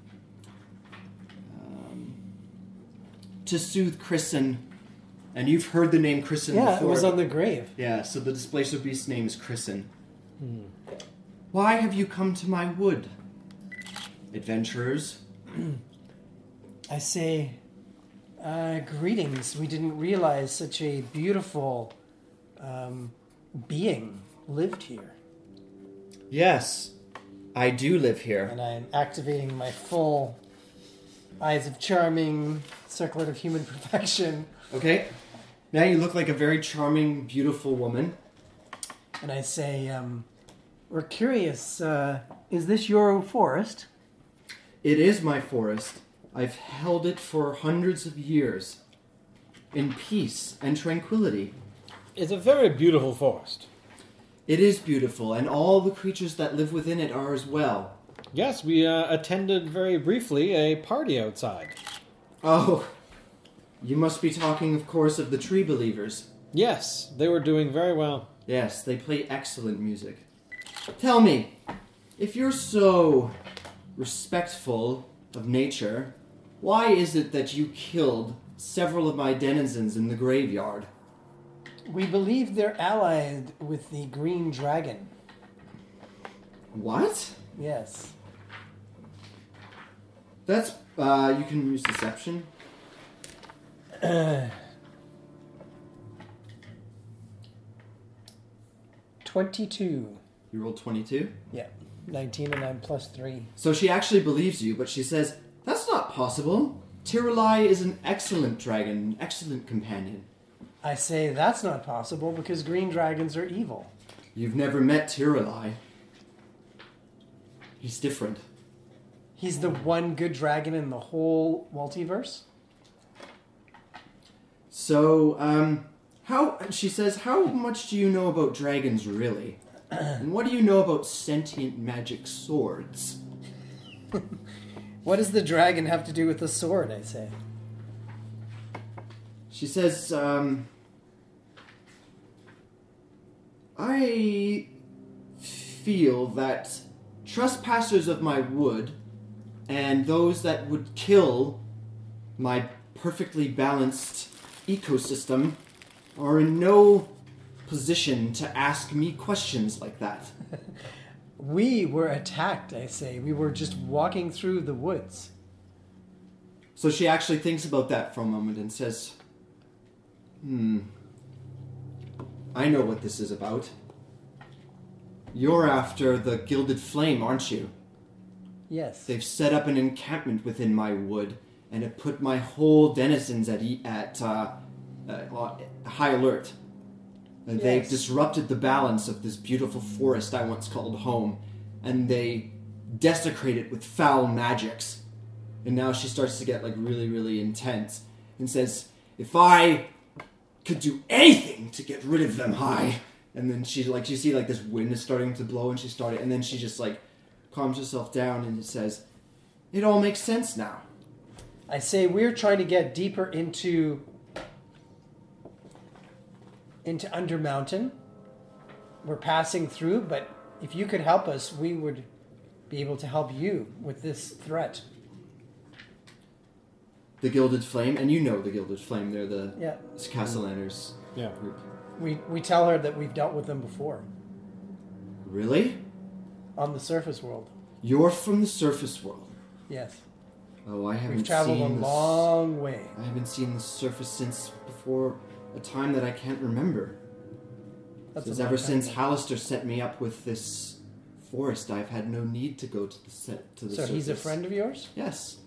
Um, to soothe Christen. And you've heard the name Christen Yeah, before. it was on the grave. Yeah, so the Displacer Beast's name is Christen. Hmm. Why have you come to my wood, adventurers? I say, uh, greetings. We didn't realize such a beautiful um, being lived here. Yes, I do live here. And I'm activating my full Eyes of Charming, Circlet of Human Perfection. Okay. Now you look like a very charming, beautiful woman. And I say, um, we're curious, uh, is this your forest? It is my forest. I've held it for hundreds of years. In peace and tranquility. It's a very beautiful forest. It is beautiful, and all the creatures that live within it are as well. Yes, we uh, attended very briefly a party outside. Oh, you must be talking, of course, of the Tree Believers. Yes, they were doing very well. Yes, they play excellent music. Tell me, if you're so respectful of nature, why is it that you killed several of my denizens in the graveyard? We believe they're allied with the Green Dragon. What? Yes. That's, uh, you can use deception. twenty-two. You rolled twenty-two? Yeah. nineteen and I'm plus three. So she actually believes you, but she says, that's not possible. Tiralai is an excellent dragon, an excellent companion. I say that's not possible because green dragons are evil. You've never met Tiralai. He's different. He's the one good dragon in the whole multiverse? So, um, how, she says, how much do you know about dragons, really? And what do you know about sentient magic swords? What does the dragon have to do with the sword, I say? She says, um, I feel that trespassers of my wood and those that would kill my perfectly balanced ecosystem are in no position to ask me questions like that. We were attacked, I say. We were just walking through the woods. So she actually thinks about that for a moment and says, Hmm, I know what this is about. You're after the Gilded Flame, aren't you? Yes. They've set up an encampment within my wood, and it put my whole denizens at e- at uh, uh, high alert. Uh, They've Yes. disrupted the balance of this beautiful forest I once called home, and they desecrate it with foul magics. And now she starts to get like really, really intense, and says, "If I could do anything to get rid of them, high." And then she like you see like this wind is starting to blow, and she started, and then she just like calms herself down and it says, "It all makes sense now." I say we're trying to get deeper into into Undermountain. We're passing through, but if you could help us, we would be able to help you with this threat. The Gilded Flame, and you know the Gilded Flame, they're the Yeah. Castellaners Yeah. group. We we tell her that we've dealt with them before Really? on the surface world. You're from the surface world. Yes. Oh, I haven't We've traveled a seen this. long way. I haven't seen the surface since before a time that I can't remember. That's Since a long ever time since ago. Hallister set me up with this forest, I've had no need to go to the set to the So surface. he's a friend of yours? Yes.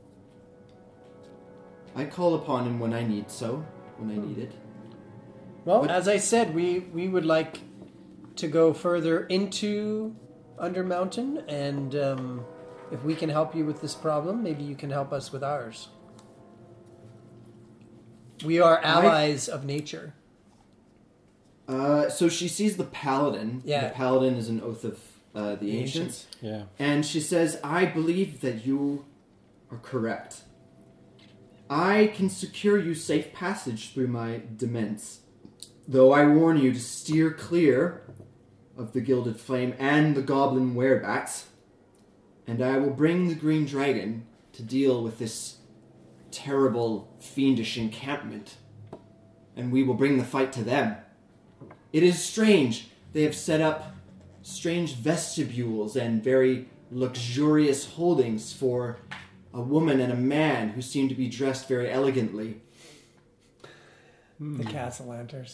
I call upon him when I need so, when I need it. Well, What- as I said, we, we would like to go further into Undermountain, and um, if we can help you with this problem, maybe you can help us with ours. We are allies of nature. Uh, so she sees the paladin. Yeah. The paladin is an oath of uh, the, The ancients. Yeah. And she says, I believe that you are correct. I can secure you safe passage through my dements, though I warn you to steer clear of the Gilded Flame and the Goblin Werebats, and I will bring the Green Dragon to deal with this terrible, fiendish encampment, and we will bring the fight to them. It is strange. They have set up strange vestibules and very luxurious holdings for a woman and a man who seem to be dressed very elegantly. The Castellanters.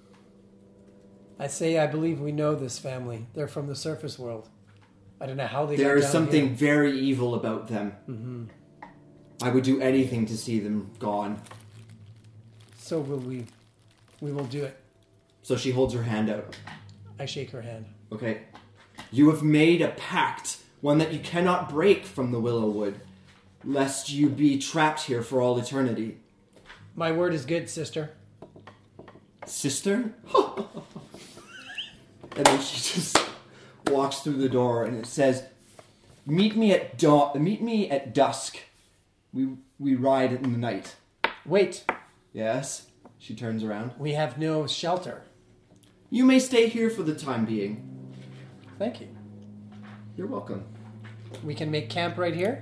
I say I believe we know this family. They're from the surface world. I don't know how they got There is down something here. very evil about them. Mm-hmm. I would do anything to see them gone. So will we. We will do it. So she holds her hand out. I shake her hand. Okay. You have made a pact, one that you cannot break from the Willowwood, lest you be trapped here for all eternity. My word is good, sister. Sister? And then she just walks through the door and it says, Meet me at dawn. Meet me at dusk. We we ride in the night. Wait, Yes? She turns around. we have no shelter. You may stay here for the time being. Thank you. You're welcome. We can make camp right here?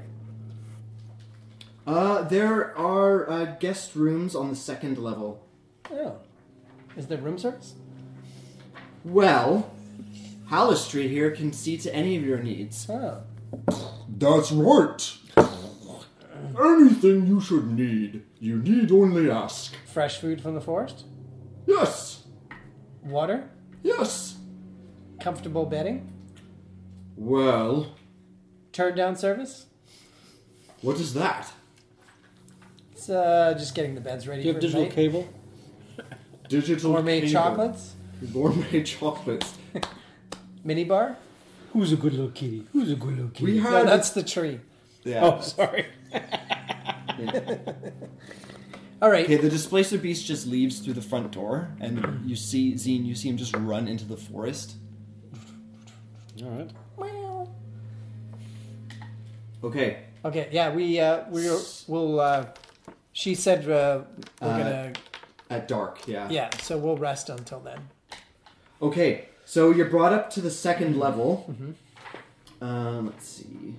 Uh, there are uh, guest rooms on the second level. Oh. Is there room service? Well, Hallistry here can see to any of your needs. Oh. That's right. Anything you should need, you need only ask. Fresh food from the forest? Yes, Water? yes. Comfortable bedding? Well, Turn down service? what is that? It's uh, just getting the beds ready Do you for have digital tonight. cable? Digital Gourmet cable. chocolates? Gourmet chocolates. Mini bar? Who's a good little kitty? Who's a good little kitty? We No, had... that's the tree. Yeah. Oh, sorry. All right. Okay, the Displacer Beast just leaves through the front door, and you see, Zine, you see him just run into the forest. All right. Okay. Okay, yeah, we uh, we will. Uh, she said uh, we're Uh, gonna. At dark, yeah. Yeah, so we'll rest until then. Okay, so you're brought up to the second level. Mm-hmm. Um, let's see.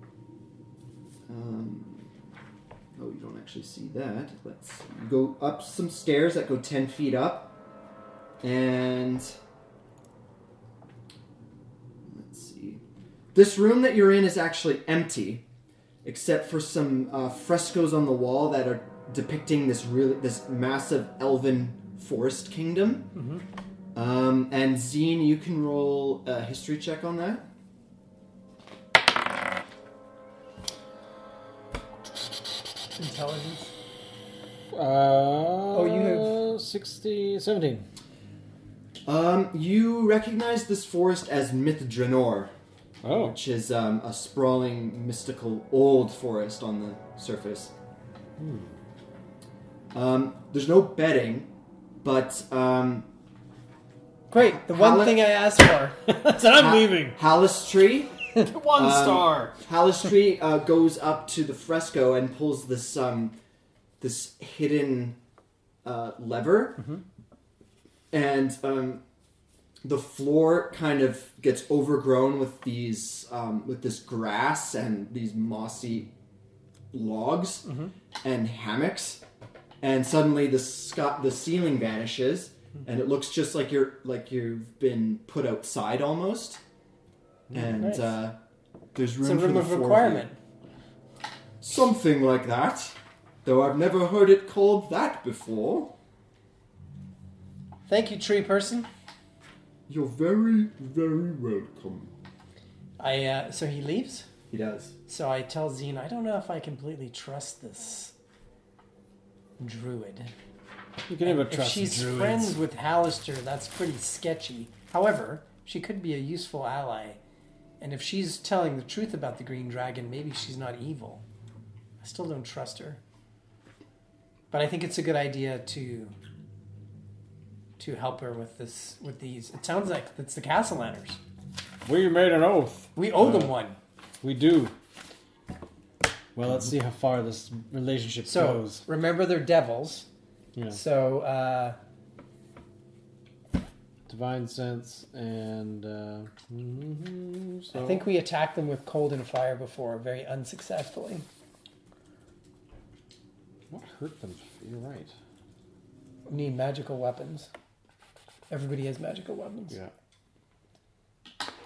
Um, oh, you don't actually see that. Let's see. You go up some stairs that go ten feet up. And... Let's see. This room that you're in is actually empty, except for some uh, frescoes on the wall that are depicting this really this massive elven forest kingdom. Mm-hmm. Um, and Zine, you can roll a history check on that. Intelligence. Uh, oh, you have... sixty, seventeen. Um, you recognize this forest as Myth Drenor, Oh. which is um, a sprawling, mystical, old forest on the surface. Hmm. Um, there's no bedding, but um, Great, the one Hall- thing I asked for. So I'm Ha- leaving. Hallistry. One Um, star. Hallistry uh, goes up to the fresco and pulls this um, this hidden uh, lever, Mm-hmm. and um, the floor kind of gets overgrown with these um, with this grass and these mossy logs Mm-hmm. and hammocks, and suddenly the sc- the ceiling vanishes, and it looks just like you're like you've been put outside almost. And Nice. uh, there's room It's a for room the of four you. requirement. Something like that. Though I've never heard it called that before. Thank you, tree person. You're very, very welcome. I uh, so he leaves. He does. So I tell Zine, I don't know if I completely trust this druid. You can never If trust she's druids. friends with Hallister, that's pretty sketchy. However, she could be a useful ally. And if she's telling the truth about the green dragon, maybe she's not evil. I still don't trust her. But I think it's a good idea to to help her with this with these. It sounds like it's the Castellanters. We made an oath. We owe Uh, them one. We do. Well, let's see how far this relationship So goes. remember they're devils. Yeah. So uh, Divine sense and. Uh, mhm, so I think we attacked them with cold and fire before, very unsuccessfully. What hurt them? You're right. We need magical weapons. Everybody has magical weapons. Yeah.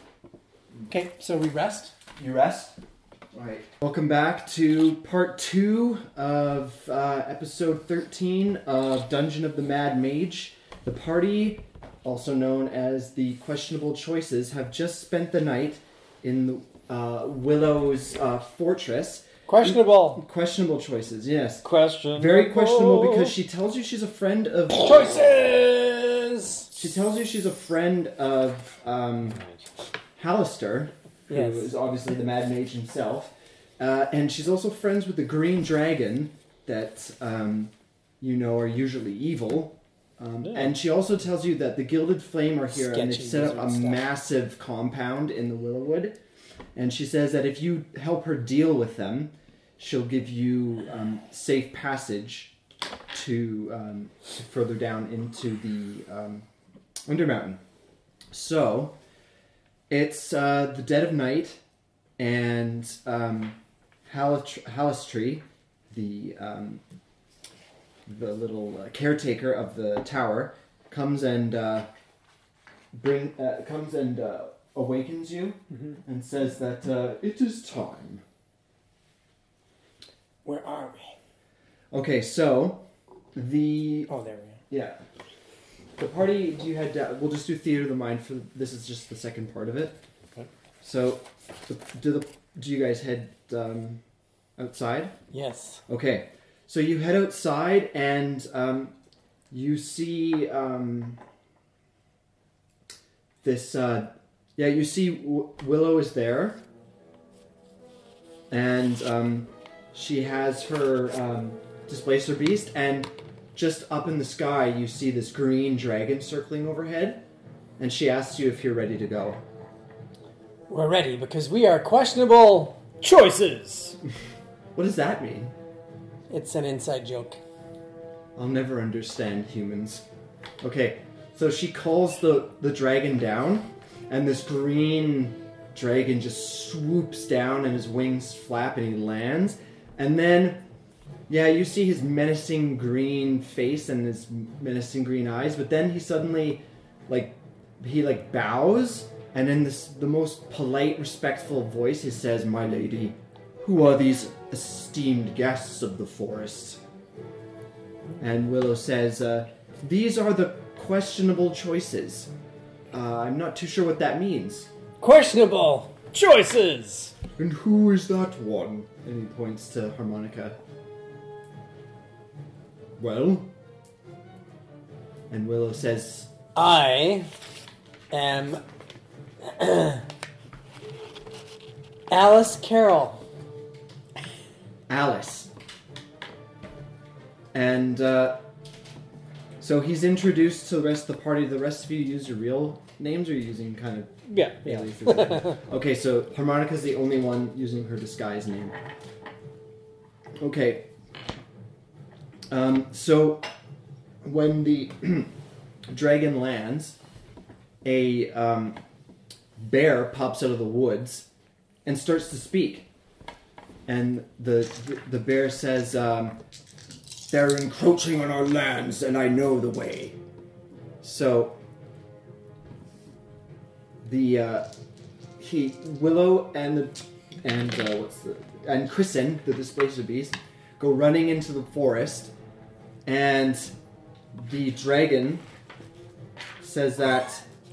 Okay, so we rest. You rest. All right. Welcome back to part two of uh, episode thirteen of Dungeon of the Mad Mage. The party, also known as the Questionable Choices, have just spent the night in uh, Willow's uh, fortress. Questionable. Questionable choices, yes. Question. Very questionable because she tells you she's a friend of... Choices! She tells you she's a friend of um, Hallister, who Yes. is obviously the Mad Mage himself. Uh, and she's also friends with the Green Dragon that um, you know are usually evil. Um, Yeah. And she also tells you that the Gilded Flame are here and they've Sketchy set up a wizard stuff. massive compound in the Willowwood. And she says that if you help her deal with them, she'll give you um, safe passage to, um, to further down into the um, Undermountain. So, it's uh, the dead of night, and um, Halist- Halistry, the um, the little uh, caretaker of the tower, comes and uh, bring uh, comes and uh, awakens you, and says that uh, it is time. Where are we? Okay, so the Oh, there we yeah. The party you had, uh, we'll just do theater of the mind for this. Is just the second part of it. Okay. So, the, do the do you guys head um, outside? are. Yes. Okay, so you head outside and um, you see um, this. Uh, yeah, you see w- Willow is there, and um, she has her um, Displacer Beast, and just up in the sky you see this green dragon circling overhead, and she asks you if you're ready to go. We're ready because we are questionable choices. What does that mean? It's an inside joke. I'll never understand humans. Okay, so she calls the, the dragon down, and this green dragon just swoops down and his wings flap and he lands. And then, yeah, you see his menacing green face and his menacing green eyes, but then he suddenly, like, he, like, bows, and in this the most polite, respectful voice, he says, "My lady, who are these esteemed guests of the forest?" And Willow says, uh, "These are the questionable choices. Uh, I'm not too sure what that means." Questionable choices. And who is that one? And he points to Harmonica. Well, And Willow says, I am Alice Carroll. Alice. And uh, so he's introduced to the rest of the party. The rest of you use your real names, or are you using kind of Yeah. Yeah. aliases? Okay, so Harmonica's the only one using her disguise name. Okay. Um, so when the dragon lands, a um, bear pops out of the woods and starts to speak. And the the bear says, um, "They're encroaching on our lands, and I know the way." So the uh, he Willow and the and uh, what's the and Kristen, the Displacer Beast, go running into the forest, and the dragon says that.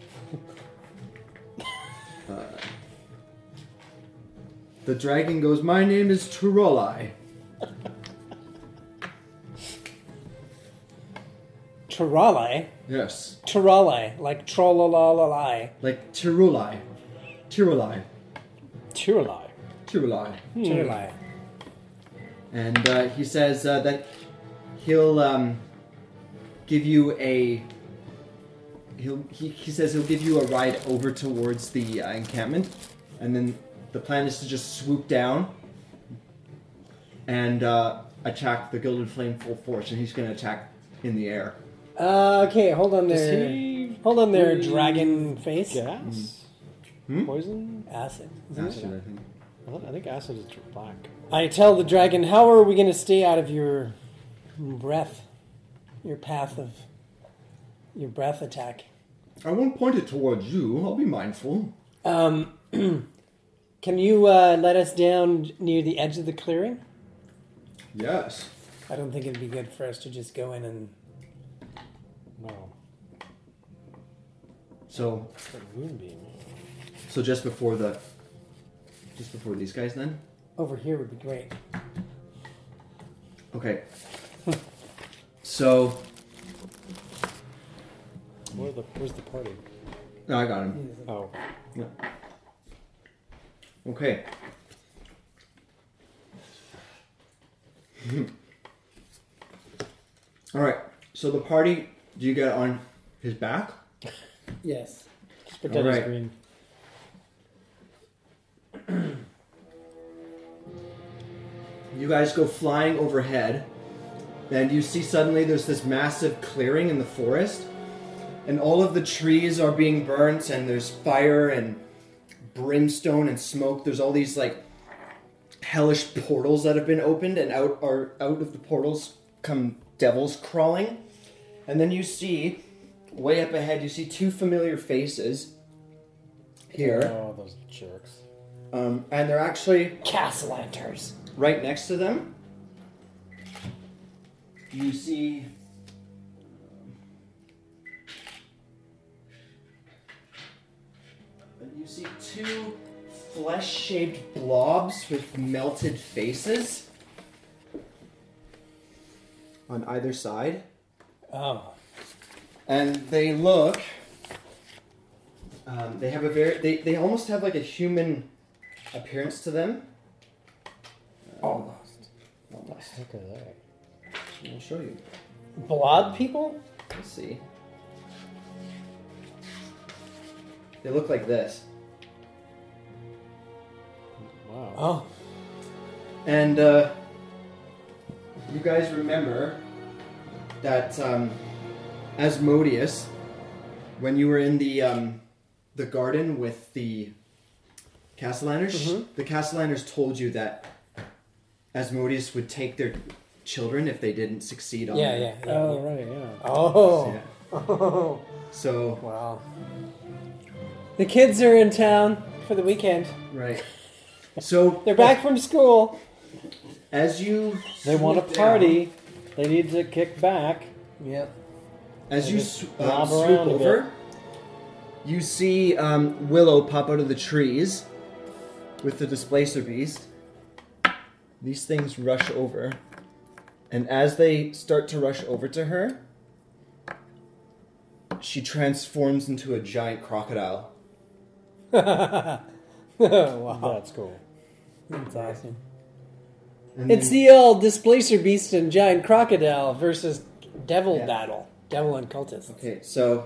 Uh, the dragon goes, "My name is Turolai." Turalai. yes. Turalai. Like trollalalai. Like Tirulai. Tirulai. Turalai. Tirulai. Turalai. And uh, he says uh, that he'll um, give you a. He'll, he, he says he'll give you a ride over towards the uh, encampment, and then the plan is to just swoop down and uh, attack the Gilded Flame full force, and he's going to attack in the air. Uh, okay, hold on Does there. he Hold on there, breathe dragon face. gas? Hmm? Poison? Acid. Acid, I think. I thought- I think acid is black. I tell the dragon, how are we going to stay out of your breath? Your path of. Your breath attack. I won't point it towards you. I'll be mindful. Um, Can you uh, let us down near the edge of the clearing? Yes. I don't think it'd be good for us to just go in and... No. So, It's a moonbeam. so just before the, just before these guys, then. Over here would be great. Okay. So, Where the, where's the party? no, I got him. Oh. Yeah. Okay. All right. So the party. Do you get on his back? Yes. Just pretend All it's right. green. You guys go flying overhead, and you see suddenly there's this massive clearing in the forest, and all of the trees are being burnt, and there's fire and brimstone and smoke. There's all these like hellish portals that have been opened, and out are out of the portals come devils crawling. And then you see, way up ahead, you see two familiar faces here, Oh, those jerks. um, and they're actually Castellanters. right next to them. You see you see two flesh-shaped blobs with melted faces on either side, Oh. and they look um, they have a very they, they almost have like a human appearance to them. Almost. Almost. Look at that. I'll show you. Blood people? Let's see. They look like this. Wow. Oh. And uh, you guys remember that um, Asmodeus, when you were in the um, the garden with the Castellaners, Mhm. the Castellaners told you that Asmodeus would take their children if they didn't succeed on Yeah, it. yeah, yeah. Oh, right, yeah. Oh. Yeah. Oh. So, Wow. The kids are in town for the weekend. right. So They're back from school. as you They want a swoop party. down- They need to kick back. Yep. As They you just sw- lob um, swoop around a over, you see um, Willow pop out of the trees with the displacer beast. These things rush over, and as they start to rush over to her, she transforms into a giant crocodile. wow. That's cool. That's awesome. And It's then- the old displacer beast and giant crocodile versus devil Yeah. battle. Devil and cultists. Okay, so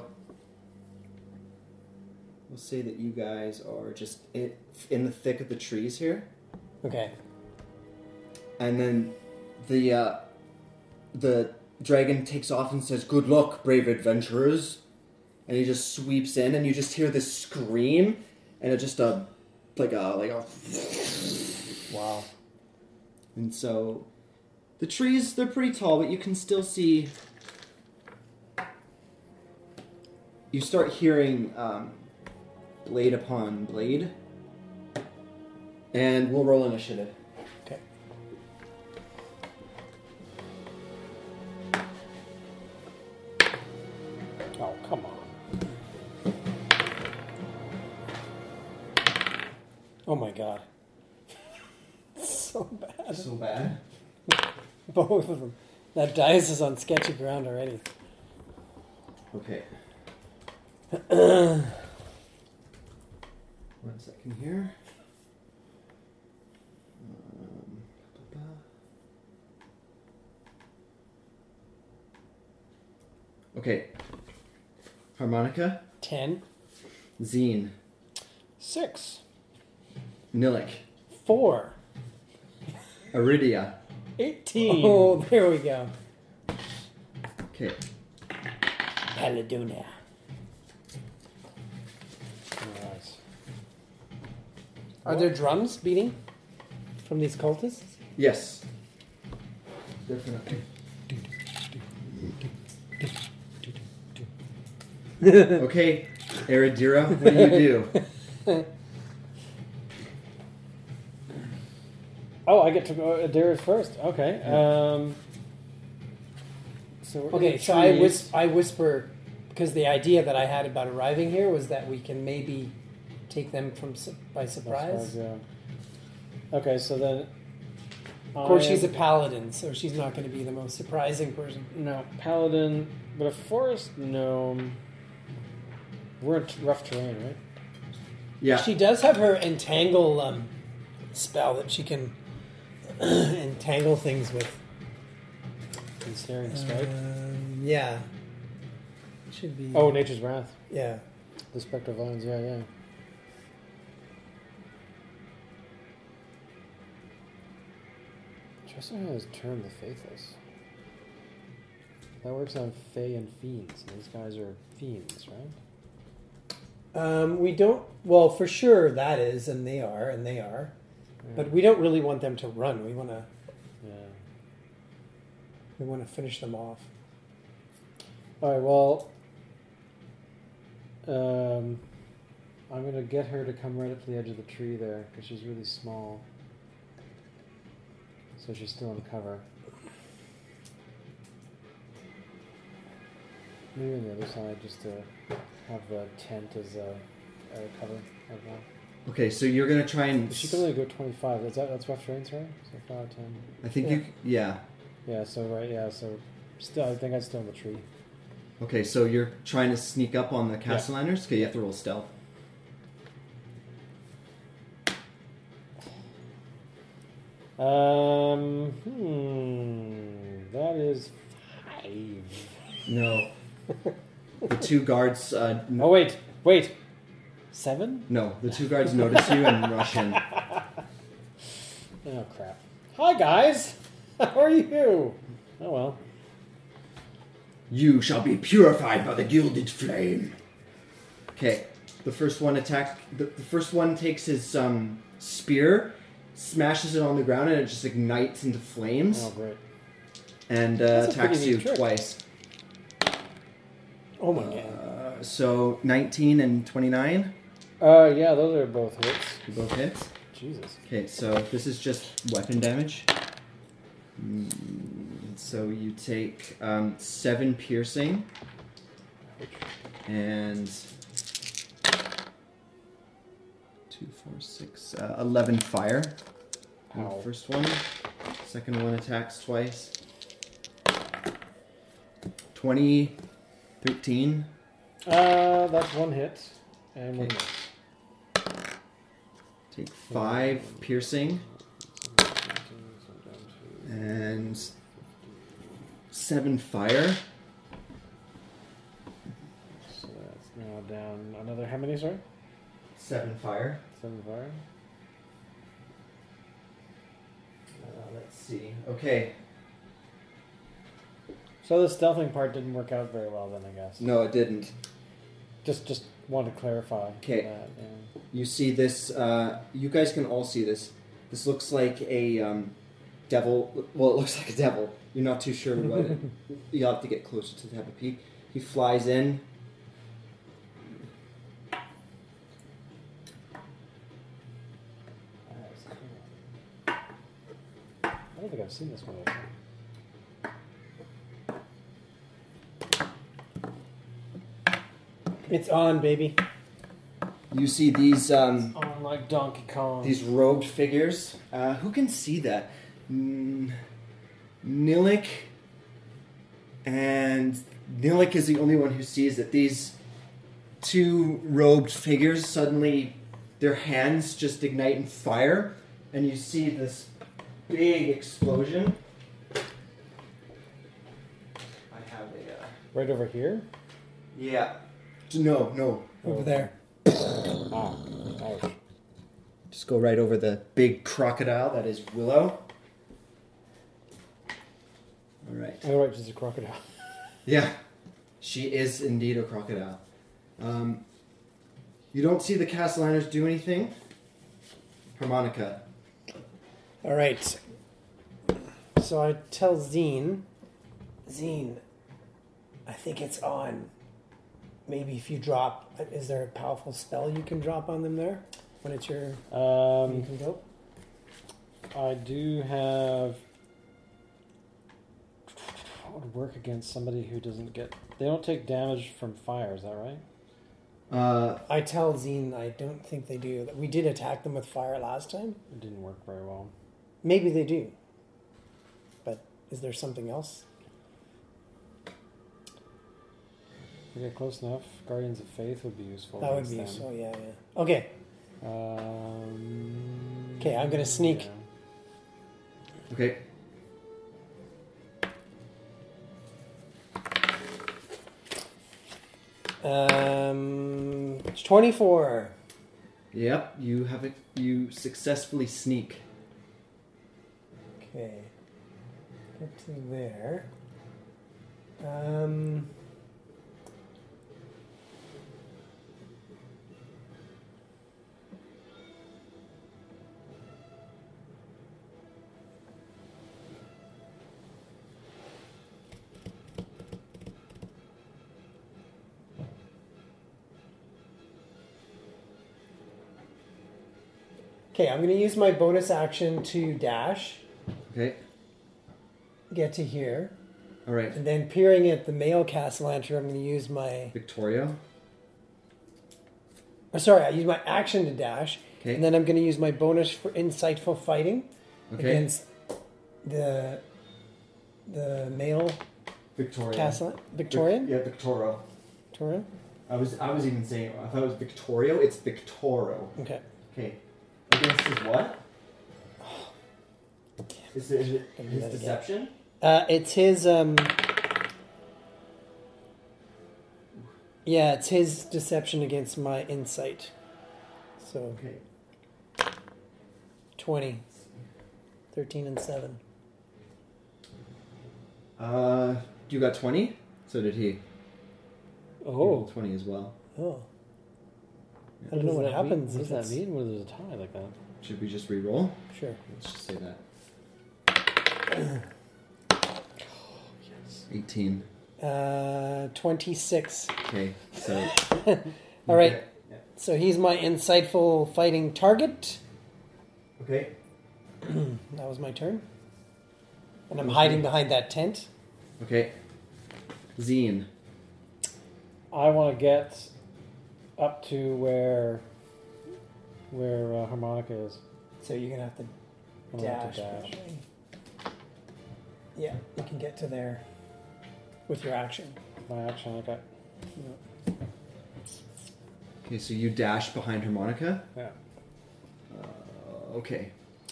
we'll say that you guys are just in, in the thick of the trees here. Okay. And then the uh, the dragon takes off and says, "Good luck, brave adventurers." And he just sweeps in, and you just hear this scream, and it just a like a like a. Wow. And so, the trees they're pretty tall, but you can still see. You start hearing um, blade upon blade, and we'll roll initiative. Okay. Oh, come on. Oh my god. So bad. So bad. Both of them. That dice is on sketchy ground already. Okay. One second here. Um, okay. Harmonica, Ten. Zine, Six. Nilic, Four. Iridia. Eighteen. Oh, there we go. Okay. Paladuna. Nice. Are there drums beating from these cultists? Yes. Definitely. Okay, Eridira, what do you do? Oh, I get to go uh, Darius first. Okay. Um, so we're in Okay, the so I, trees. whis- I whisper, because the idea that I had about arriving here was that we can maybe take them from su- by surprise. Yeah. Okay, so then. Of course, I she's a am- paladin, so she's not going to be the most surprising person. No, paladin, but a forest gnome. We're in t- rough terrain, right? Yeah. She does have her entangle um, spell that she can entangle things with. Ensnaring strike. Um, yeah. Should be. Oh, Nature's Wrath. Yeah. The Spectre Vines, yeah, yeah. Interesting how it's termed the Faithless. That works on Fae and Fiends, and these guys are Fiends, right? Um, we don't. Well, for sure that is, and they are, and they are. Yeah. But we don't really want them to run. We want to. Yeah. We want to finish them off. Alright, well... Um, I'm going to get her to come right up to the edge of the tree there, because she's really small. So she's still in cover. Maybe on the other side, just to have the tent as a, a cover as well. Okay, so you're gonna try and. She can only go twenty-five. That's that's rough terrain, sorry? So five, ten. I think Yeah. you. Yeah. Yeah, so right, yeah, so still, I think I'm still in the tree. Okay, so you're trying to sneak up on the Castellaners? Okay, you have to roll stealth. Um, hmm, that is five. No. The two guards. Uh, n- Oh, wait, wait. Seven? No, the two guards notice you and rush in. Oh, crap. Hi, guys. How are you? Oh, well. You shall be purified by the gilded flame. Okay, the first one attack. The, the first one takes his um, spear, smashes it on the ground, and it just ignites into flames, Oh, great. and uh, That's a pretty attacks neat you trick. twice. Oh my god. Uh, so nineteen and twenty-nine, Uh, yeah, those are both hits. both hits. Jesus. Okay, so this is just weapon damage. Mm, So you take um, seven piercing and two, four, six, uh, eleven fire. On Ow. the first one. Second one attacks twice. Twenty, thirteen. Uh, that's one hit. And one Okay. miss. Take five piercing and seven fire. So that's now down another, how many, sorry? Seven fire. Seven fire. Uh, let's see. Okay. So the stealthing part didn't work out very well then, I guess. No, it didn't. Just just wanted to clarify. 'Kay. That, yeah. You see this. Uh, you guys can all see this. This looks like a um, devil. Well, it looks like a devil. You're not too sure what. It, you'll have to get closer to have a peek. He flies in. That's cool. I don't think I've seen this one before. It's on, baby. You see these um, On like Donkey Kong. these robed figures. Uh, who can see that? Mm, Nilik. And Nilik is the only one who sees that these two robed figures suddenly, their hands just ignite in fire, and you see this big explosion. I have a. Uh, Right over here? yeah. No, no. Over there. Ah, ouch. Just go right over the big crocodile that is Willow. All right. Oh, right, she's a crocodile. Yeah, she is indeed a crocodile. Um, you don't see the Castellaners do anything. Harmonica. All right. So I tell Zine, Zine, I think it's on. Maybe if you drop, is there a powerful spell you can drop on them there when it's your when you Um, can go? I do have. What would work against somebody who doesn't get. They don't take damage from fire, is that right? Uh, I tell Zine I don't think they do. We did attack them with fire last time. It didn't work very well. Maybe they do. But is there something else? If we get close enough, Guardians of Faith would be useful. That would against be them. useful, yeah, yeah. Okay. Um, Okay, I'm gonna sneak. yeah. okay. Um, twenty-four. Yep, you have it. You successfully sneak. Okay. Get to there. Um... Okay, I'm going to use my bonus action to dash, Okay. get to here, All right. and then peering at the male Castellanter, I'm going to use my... Victoria. Oh, sorry, I use my action to dash, Okay. and then I'm going to use my bonus for insightful fighting Okay. against the the male Victoria. Castellan... Victorian? Vic- yeah, Victoro. Victorian? I was I was even saying I thought it was Victorio. It's Victoro. Okay. Okay. Against his what? Is it, is it Gonna do his that again. deception? Uh, it's his... Um, yeah, it's his deception against my insight. So, Okay. twenty. thirteen and seven. Uh, you got twenty. So did he. He Oh. rolled twenty as well. Oh. I don't know what does that happens. Mean, what if does that it's- mean when there's a tie like that? Should we just re-roll? Sure. Let's just say that. eighteen. Uh, twenty-six. Okay. So. All right. Okay. Yeah. So he's my insightful fighting target. Okay. That was my turn. And I'm hiding behind that tent. Okay. Zine. I want to get up to where where uh, Harmonica is. So you're going to have to I'm gonna have dash. to dash. probably. Yeah, you can get to there with your action. My action, I got. Okay, so you dash behind harmonica. Yeah. Uh, okay.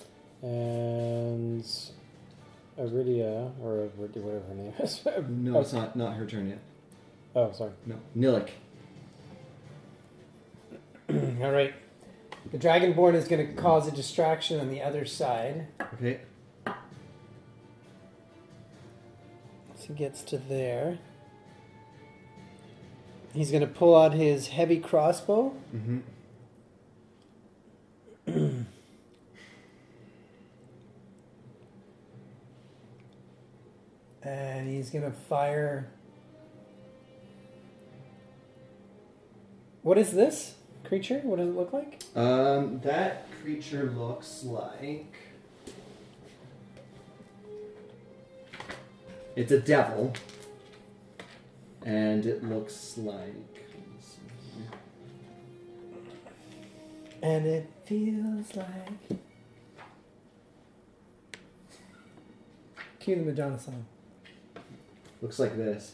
And Iridia, or Iridia, whatever her name is. No, it's not not her turn yet. Oh, sorry. No, Nilik. All right. The Dragonborn is going to cause a distraction on the other side. Okay. So he gets to there. He's going to pull out his heavy crossbow. Mm-hmm. And he's going to fire. What is this creature? What does it look like? Um, that creature looks like it's a devil, and it looks like. let's see here. And it feels like. Cue the Madonna song. Looks like this.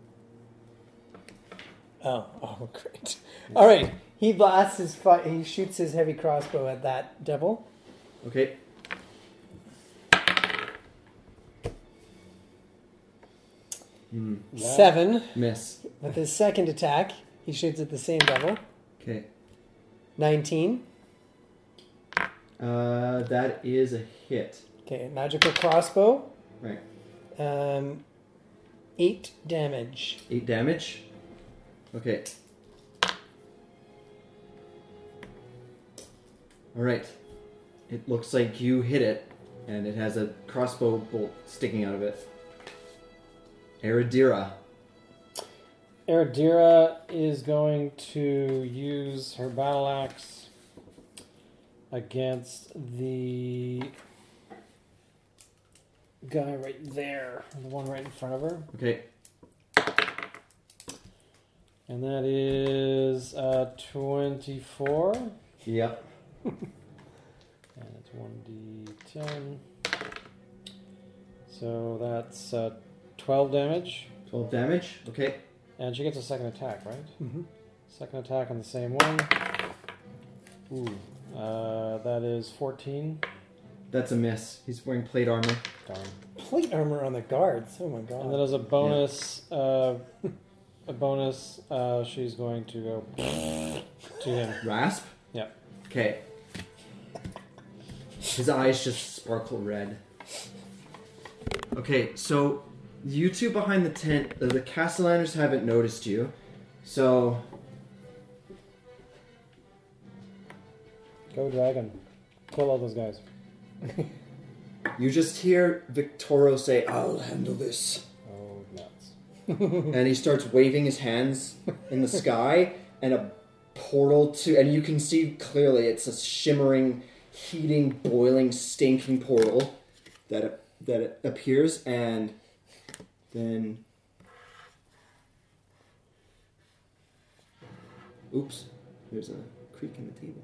Oh, oh, great! All right, he blasts his fi- he shoots his heavy crossbow at that devil. Okay. Hmm. That- Seven. Miss. With his second attack, he shoots at the same devil. Okay. Nineteen. Uh, that is a hit. Okay, magical crossbow. Right. Um, eight damage. Eight damage. Okay. All right. It looks like you hit it, and it has a crossbow bolt sticking out of it. Eridira. Eridira is going to use her battle axe against the guy right there, the one right in front of her. Okay. And that is uh, twenty-four. Yep. And it's one d ten. So that's uh, twelve damage. twelve damage. Okay. And she gets a second attack, right? Mm-hmm. Second attack on the same one. Ooh. Uh, that is fourteen. That's a miss. He's wearing plate armor. Darn. Plate armor on the guards. Oh my god. And then as a bonus, uh, a bonus, uh, she's going to go to him. Rasp? Yep. Okay. His eyes just sparkle red. Okay, so you two behind the tent, uh, the Castellaners haven't noticed you. So, Go dragon. Kill all those guys. you just hear Victoro say, "I'll handle this." Oh, nuts. And he starts waving his hands in the sky, and a portal to, and you can see clearly it's a shimmering, heating, boiling, stinking portal that that appears, and then, oops, there's a creak in the table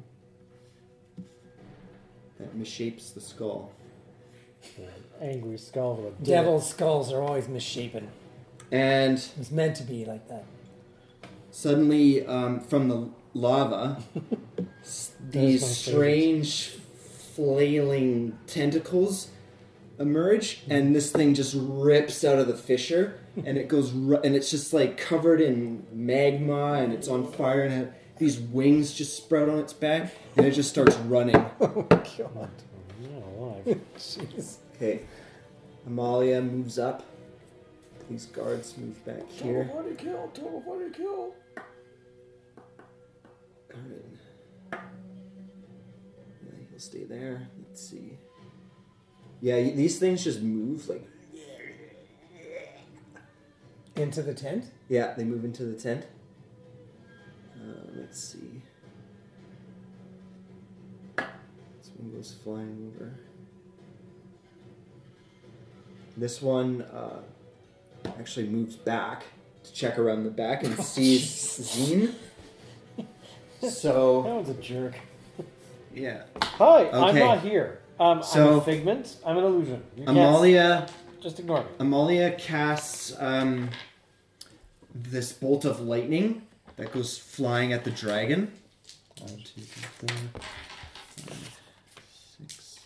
that misshapes the skull. Angry skull with a Devil's skulls are always misshapen. And It's meant to be like that. suddenly, um, from the lava, s- these my favorite. strange, flailing tentacles emerge, and this thing just rips out of the fissure, and it goes, ru- and it's just like covered in magma, and it's on fire, and it, these wings just sprout on its back, and it just starts running. Oh my god. Yeah, alive. Jeez. Okay, Amalia moves up. These guards move back here. Total kill, total funny kill. Alright. Yeah, he'll stay there. Let's see. Yeah, y- these things just move like. Into the tent? Yeah, they move into the tent. Uh, let's see. This one goes flying over. This one uh, actually moves back to check around the back and sees Zine. That So, one's a jerk. yeah. Hi, I'm Okay. not here. Um, I'm So- a figment. I'm an illusion. You can't Amalia. just ignore me. Amalia casts um, this bolt of lightning that goes flying at the dragon. One, two, three, four, five, six,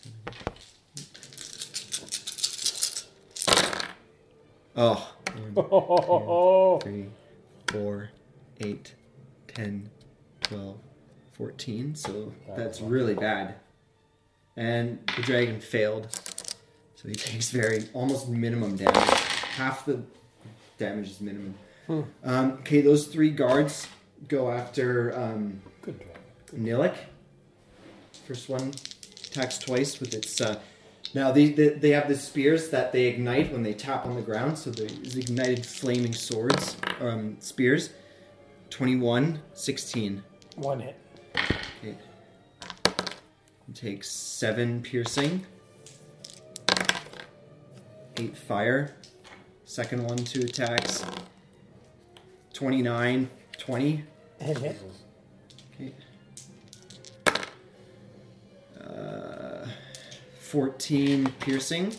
seven, eight. Oh. One, two, three, four, eight, ten, twelve, fourteen. So that's really bad. And the dragon failed. So he takes very, almost minimum damage. Half the damage is minimum. Um, okay, those three guards go after um, Good dragon. Nilik. First one attacks twice with its... Uh, now, they, they they have the spears that they ignite when they tap on the ground. So these ignited flaming swords, um, spears. twenty-one, sixteen. One hit. Okay. It takes seven piercing. Eight fire. Second one, two attacks. twenty-nine, twenty. Hit hit. Okay. Uh, fourteen piercing.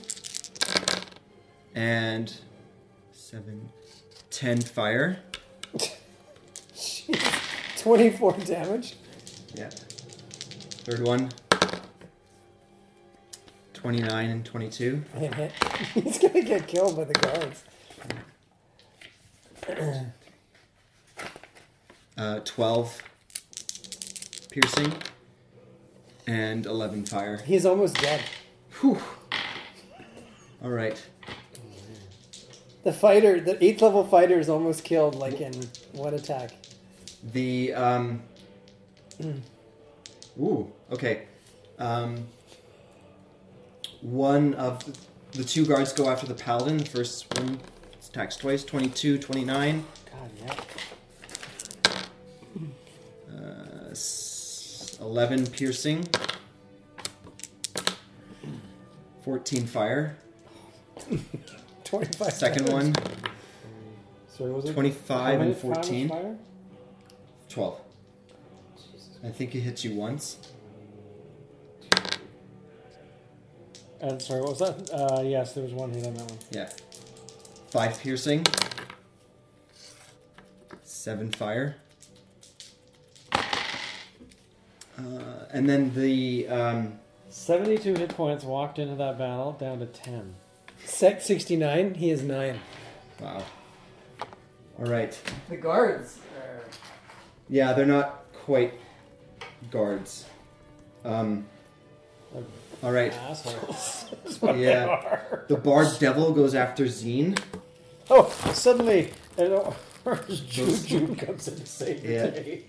And seven, ten fire. Jeez. twenty-four damage. Yeah. Third one. twenty-nine and twenty-two. Hit hit. He's gonna get killed by the guards. Uh, twelve piercing. And eleven fire. He's almost dead. Whew. Alright. The fighter, the eighth level fighter is almost killed, like in one attack. The, um... Ooh, okay. Um... One of the, the two guards go after the paladin. The first one attacks twice. twenty-two, twenty-nine. God, yeah. Uh, s- eleven piercing. fourteen fire. twenty-five. Second damage. one, Sorry, was it? twenty-five how and many- how much fourteen. fire? twelve. I think it hits you once. And sorry, what was that? Uh, yes, there was one hit on that one. Yeah. Five piercing. Seven fire. Uh, and then the um, seventy-two hit points walked into that battle, down to ten. Sec sixty-nine. He is nine. wow. All right. The guards. Are... Yeah, they're not quite guards. Um. All right. Assholes. Yeah. The Bard Devil goes after Zine. Oh, suddenly, an orange juju comes in to save the Yeah. day.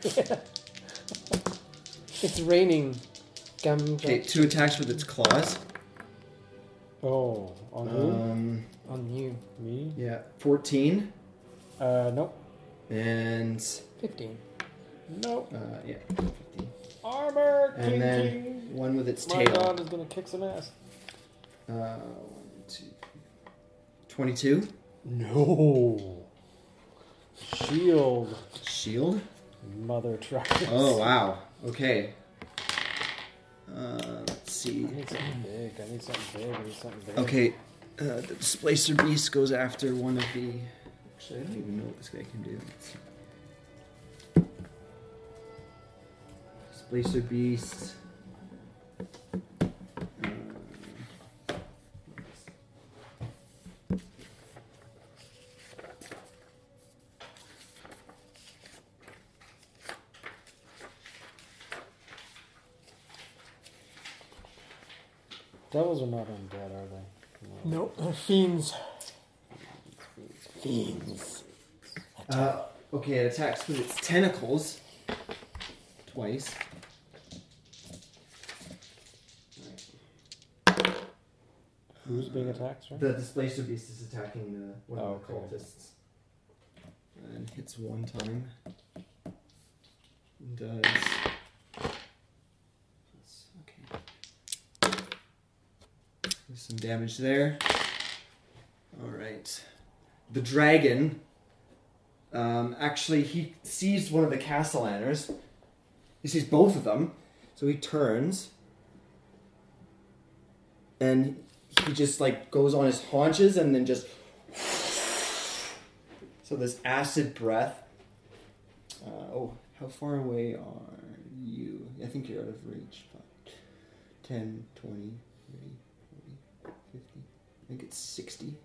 It's raining. Gum. Okay, two attacks with its claws. Oh, on who? Um. On you. Me? Yeah. Fourteen. Uh, nope. And Fifteen. Nope. uh, yeah. fifteen. Armor! And King, then king. one with its My tail. god is gonna kick some ass. Uh, one, two, twenty-two. No. Shield. Shield. Mother trucker. Oh, wow. Okay. Uh, let's see. I need something big. I need something big. I need something big. Okay. Uh, the Displacer Beast goes after one of the... Actually, I don't even know what this guy can do. Let's see. Displacer Beast. Uh, Devils are not undead, are they? No, they're fiends. Fiends. Uh, okay, it attacks with its tentacles twice. Who's being attacked, sir? The Displacer Beast is attacking the one of Oh, the okay. cultists. And hits one time. Does... Okay. There's some damage there. Alright. The dragon... Um, actually, he sees one of the Castellaners. He sees both of them. So he turns. And he just like goes on his haunches and then just... So this acid breath. Uh, oh, how far away are you? I think you're out of reach. ten, twenty, thirty, forty, fifty. I think it's sixty.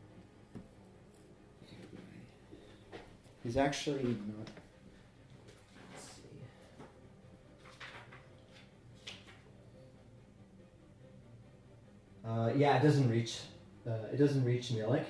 He's actually not... Let's see. Uh, yeah, it doesn't reach. Uh, it doesn't reach Milik.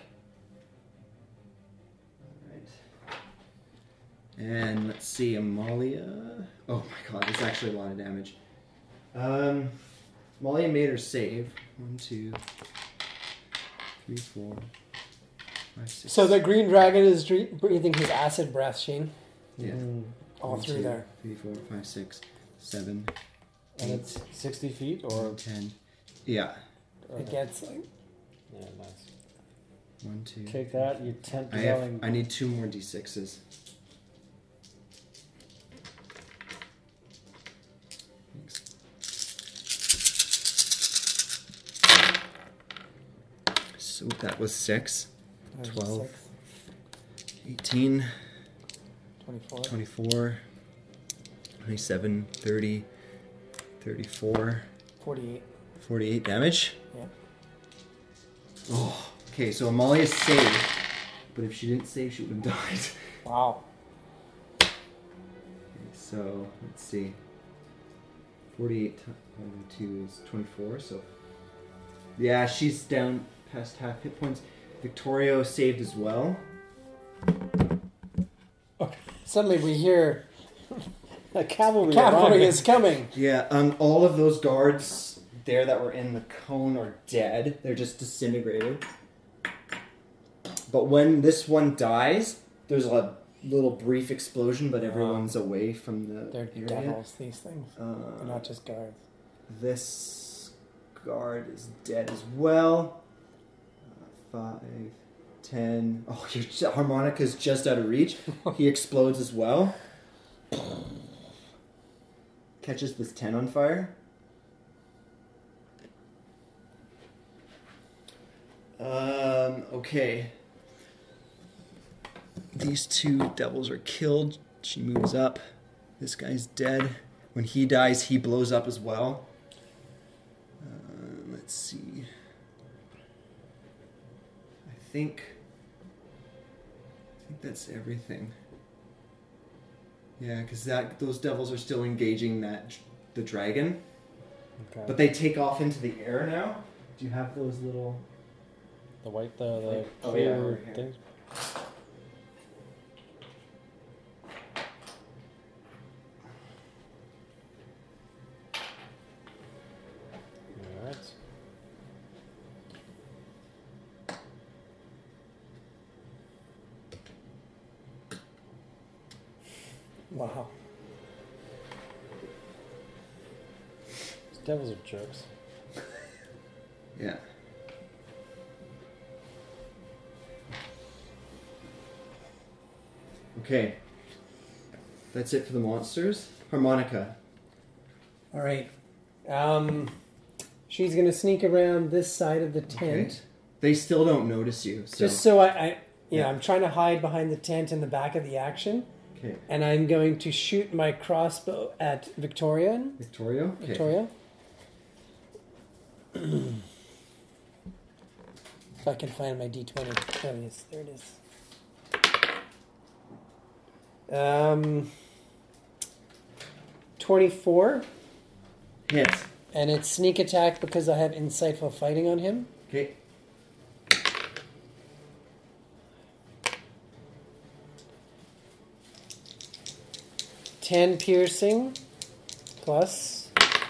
Alright. And let's see, Amalia. Oh my god, that's actually a lot of damage. Um, Amalia made her save. One, two, three, four, five, six. So the green dragon is dre- breathing his acid breath, Shane. Yeah. Mm. All One, through two, there. Three, four, five, six, seven, And it's sixty feet or... ten. Yeah. or It gets like Yeah, nice. One, two. Take that, you tent I have. dwelling. I need two more d sixes. Thanks. So that was six, twelve, six, eighteen, twenty-four. twenty-four, twenty-seven, thirty, thirty-four, forty-eight. forty-eight damage. Yeah. Oh, okay, so Amalia saved, but if she didn't save, she would have died. Wow. Okay, so let's see. forty-eight times two is twenty-four, so. Yeah, she's down past half hit points. Victorio saved as well. Suddenly we hear A cavalry, cavalry arriving. is coming. Yeah, um, all of those guards there that were in the cone are dead. They're just disintegrated. But when this one dies, there's a little brief explosion, but everyone's away from the They're area. devils, these things. Uh, They're not just guards. This guard is dead as well. Uh, five, ten. Oh, your harmonica's just out of reach. He explodes as well. Catches this ten on fire. Um, okay. These two devils are killed. She moves up. This guy's dead. When he dies, he blows up as well. Uh, let's see. I think... I think that's everything. Yeah, because that those devils are still engaging that the dragon. Okay. But they take off into the air now. Do you have those little... The white, the, the Oh, clear yeah, over here. things. Alright. Wow. These devils are jerks. Yeah. Okay. That's it for the monsters. Harmonica. All right. Um, she's going to sneak around this side of the tent. Okay. They still don't notice you. So. Just so I, I you Yeah. know, I'm trying to hide behind the tent in the back of the action. Okay. And I'm going to shoot my crossbow at Victoria. Victoria. Okay. Victoria. If I can find my D twenty. Oh, yes, there it is. Um, twenty-four. Hits. And it's sneak attack because I have insightful fighting on him. Okay. ten piercing plus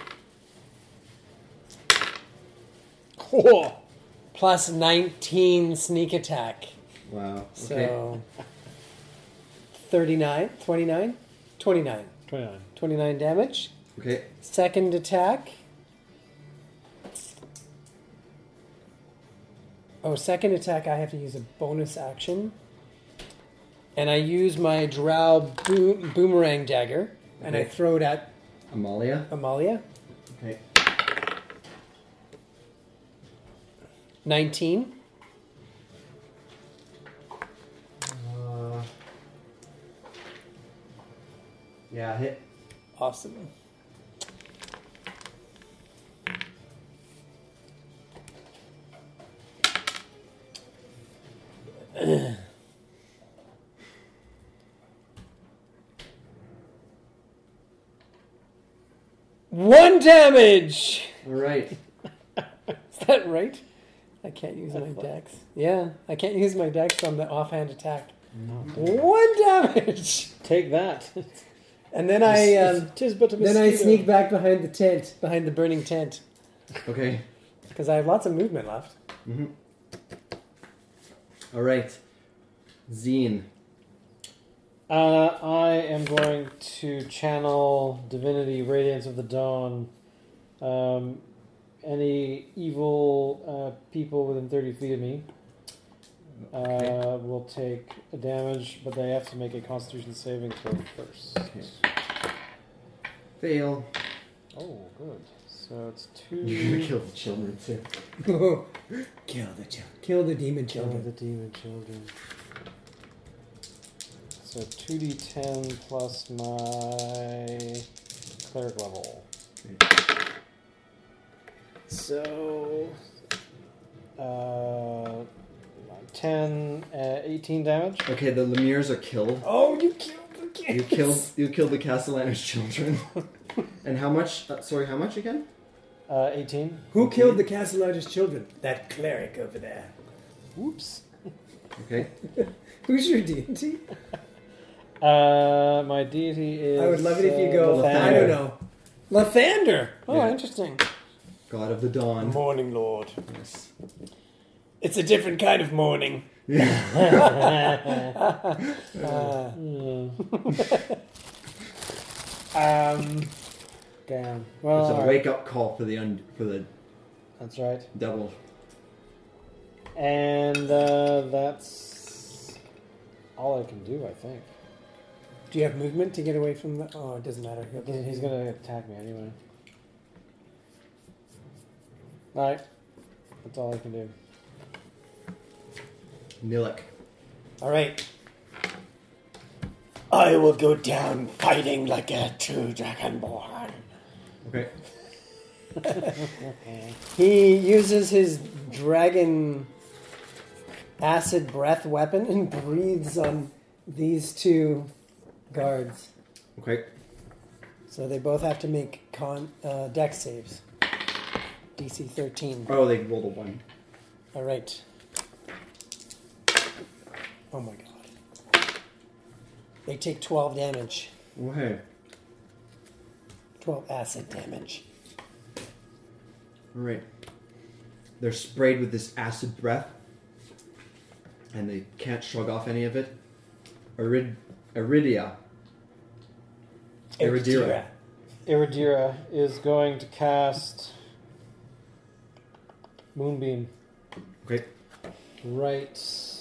Whoa! plus nineteen sneak attack. Wow. Okay. So thirty-nine, twenty-nine, twenty-nine. twenty-nine. twenty-nine damage. Okay. Second attack. Oh, second attack I have to use a bonus action. And I use my drow boom, boomerang dagger. And I Okay. throw it at Amalia. Amalia. Okay. nineteen. Uh, yeah, hit. Awesome. One damage! All right. Is that right? I can't use my dex. Yeah, I can't use my dex on the offhand attack. One damage! Take that. And then I um, Tis but a then I mosquito. sneak back behind the tent, behind the burning tent, Okay. because I have lots of movement left. Mm-hmm. All right. Zine. Uh, I am going to channel Divinity Radiance of the Dawn. Um, any evil uh, people within thirty feet of me uh, Okay. will take a damage, but they have to make a Constitution saving throw first. Okay. Fail. Oh, good. So it's You two. kill the children too. Kill the children. Kill the demon Kill children. the demon children. So two d ten plus my cleric level. So, uh, ten, uh, eighteen damage. Okay, the Lemire's are killed. Oh, you killed the kids! You killed you killed the Castellaners children. And how much? Uh, sorry, how much again? Uh, eighteen. Who killed the Castellaners children? That cleric over there. Whoops. Okay. Who's your deity? Uh, my deity is. I would love it if you uh, go, Lathander. I don't know. Lathander! Oh, Yeah. interesting. God of the Dawn. Morning Lord. Yes. It's a different kind of morning. Uh, Um, damn. Well, It's a alright. wake up call for the un- for the That's right. devil. And uh, that's all I can do, I think. Do you have movement to get away from the... Oh, it doesn't matter. He'll He's going to attack me anyway. Alright. That's all I can do. Nilek. All right. I will go down fighting like a true dragonborn. Okay. He uses his dragon acid breath weapon and breathes on these two guards. Okay. So they both have to make con uh, dex saves. D C thirteen. Oh, they rolled a one. All right. Oh my god. They take twelve damage. Okay. twelve acid damage. All right. They're sprayed with this acid breath, and they can't shrug off any of it. Irid- Iridia. Iridira. Iridira is going to cast Moonbeam. Okay. Right.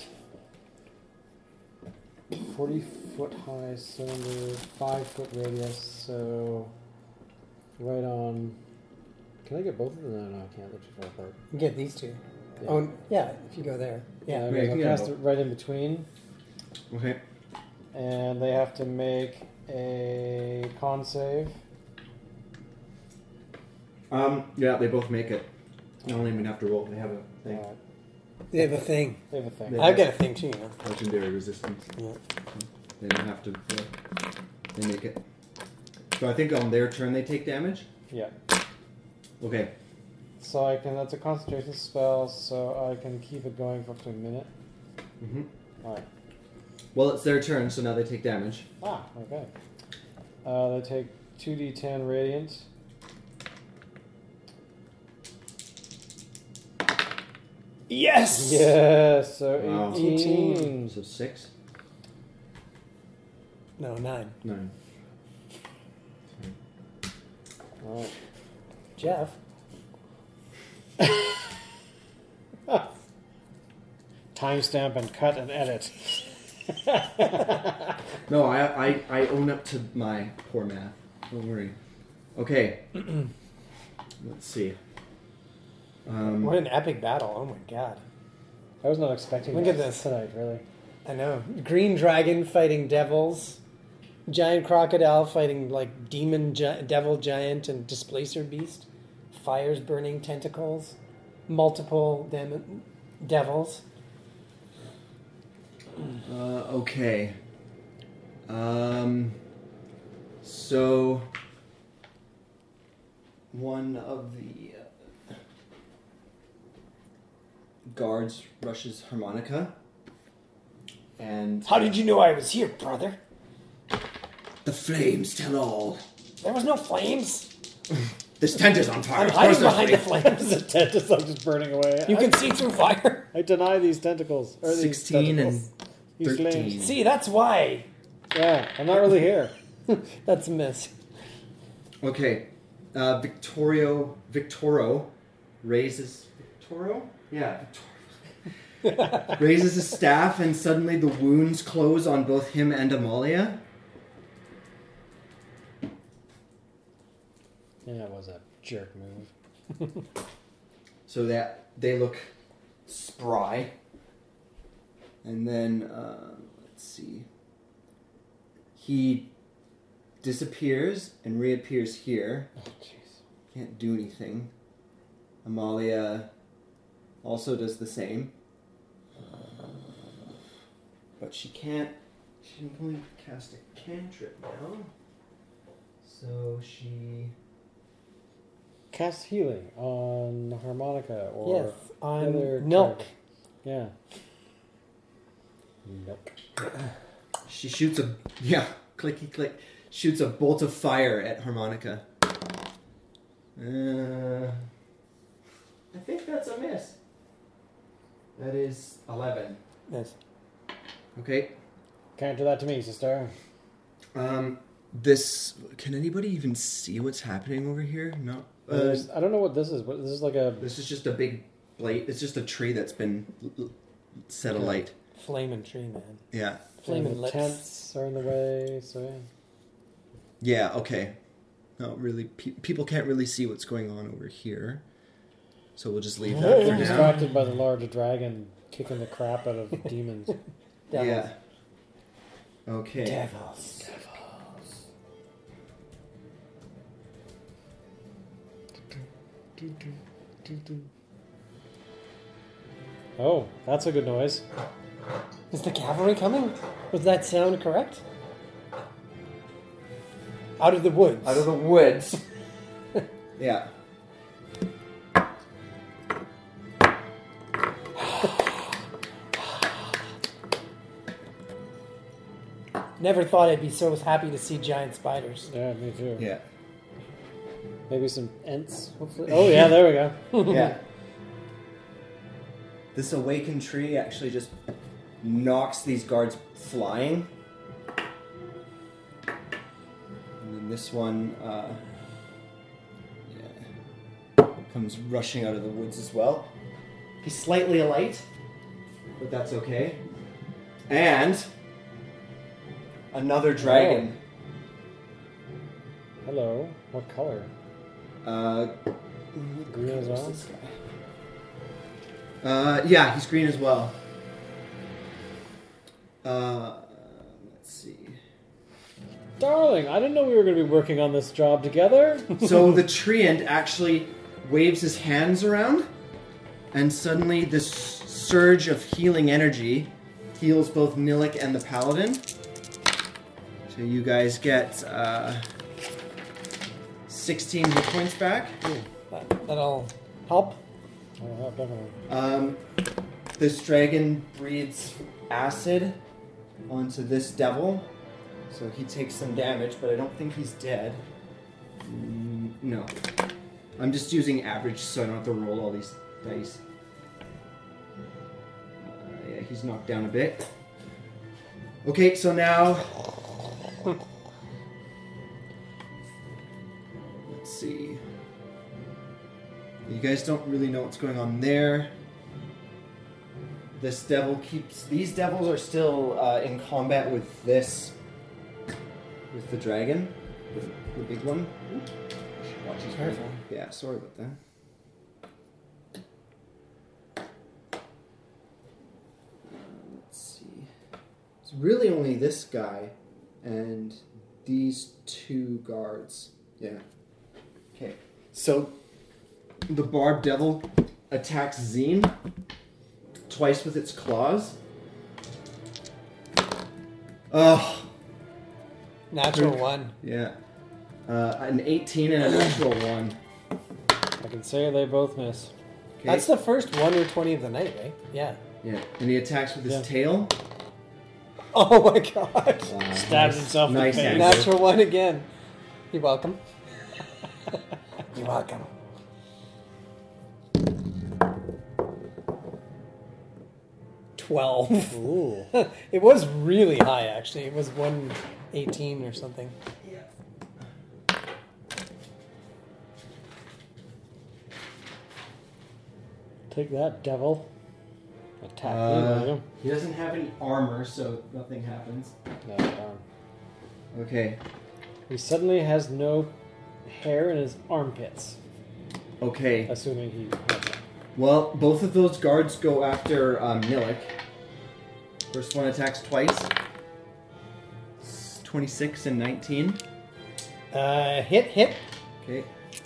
forty foot high cylinder, five foot radius, so right on. Can I get both of them? No, no, I can't. They're too far apart. You get these two. Yeah. Oh, yeah, if you go there. Yeah. Yeah, Yeah, you I'll can get cast both. it right in between, Okay. and they have to make a con save. Um. Yeah, they both make it. They don't even have to roll. They have a thing. Uh, They have a thing. they have a thing. They- I've got a thing too, you know. Legendary resistance. Yeah. They don't have to. Yeah. They make it. So I think on their turn they take damage. Yeah. Okay. So I can. That's a concentration spell, so I can keep it going for up to a minute. Mm-hmm. All right. Well, it's their turn, so now they take damage. Ah, okay. Uh, they take two d ten radiant. Yes! Yeah, so Wow. eighteen. So six. No, nine. Nine. Alright. Jeff. Timestamp and cut and edit. No, I, I I own up to my poor math. Don't worry. Okay. Let's see. Um, What an epic battle. Oh my god. I was not expecting Look that at this. tonight, really. I know. Green dragon fighting devils. Giant crocodile fighting like demon gi- devil giant and displacer beast. Fires burning tentacles. Multiple dem- devils. Uh, okay. Um. So one of the uh, guards rushes Harmonica, and How did you know I was here, brother? the flames tell all. There was no flames. This tent is on fire. I'm Of course hiding there's behind the flames. flames. The tent is like just burning away. You I, can see through fire. I deny these tentacles. Or these Sixteen and tentacles. These flames. thirteen. See, that's why. Yeah, I'm not really here. That's a miss. Okay. Uh, Victorio Victoro raises Victoro? Yeah, Victoro. raises his staff and suddenly the wounds close on both him and Amalia. Yeah, it was a jerk move. So that they look spry. And then uh, let's see. He disappears and reappears here. Oh, jeez. Can't do anything. Amalia also does the same. But she can't... She can only cast a cantrip now. So she... Cast healing on harmonica or Yes, on other milk. target. Yeah. Milk. She shoots a... Yeah, clicky click. Shoots a bolt of fire at harmonica. Uh, I think that's a miss. That is eleven. Yes. Okay. Can't do that to me, sister. Um, this... Can anybody even see what's happening over here? No. Uh, There's- I don't know what this is. What this is like a this is just a big blade. It's just a tree that's been l- l- set alight. Flaming tree, man. Yeah. Flaming the lips. tents are in the way, so yeah. Yeah. Okay. Not really. Pe- people can't really see what's going on over here, so we'll just leave that They're for now. distracted by the large dragon kicking the crap out of demons. Yeah. Okay. Devils. Oh, that's a good noise. Is the cavalry coming? Was that sound correct? Out of the woods. Out of the woods. Yeah. Never thought I'd be so happy to see giant spiders. Yeah, me too. Yeah. Maybe some ents, hopefully. Oh, yeah, there we go. Yeah. This awakened tree actually just knocks these guards flying. And then this one uh, yeah, comes rushing out of the woods as well. He's slightly alight, but that's okay. And another dragon. Hello. What color? Uh, Green as well? This guy? Uh, yeah, he's green as well. Uh, let's see. Darling, I didn't know we were going to be working on this job together. So the treant actually waves his hands around, and suddenly this surge of healing energy heals both Nilik and the paladin. So you guys get uh, sixteen hit points back. Ooh, that, that'll help. Oh, yeah, definitely. Um, this dragon breathes acid onto this devil, so he takes some damage, but I don't think he's dead. Mm, no. I'm just using average so I don't have to roll all these dice. Uh, yeah, he's knocked down a bit. Okay, so now... Let's see. You guys don't really know what's going on there. This devil keeps... These devils are still uh, in combat with this... With the dragon. The, the big one. Watch his Careful. Yeah, sorry about that. Uh, let's see. It's really only this guy and these two guards. Yeah. Okay. So the barbed devil attacks Zine twice with its claws. Oh. Natural one. Yeah. Uh, an eighteen and a natural one. I can say they both miss. Okay. That's the first one or twenty of the night, right? Yeah. Yeah. And he attacks with his Yeah. tail. Oh my god. Wow. Stabs Nice- himself in the nice face. Andrew. Natural one again. You're welcome. You're welcome. Twelve. Ooh. It was really high, actually. It was one eighteen or something. Take that, devil. Attack me, Uh, William. he doesn't have any armor, so nothing happens. No, darn. Okay. He suddenly has no hair in his armpits. Okay. Assuming he has that. Well, both of those guards go after um, Nilik. First one attacks twice. It's twenty-six and nineteen. Uh, hit, hit. Okay.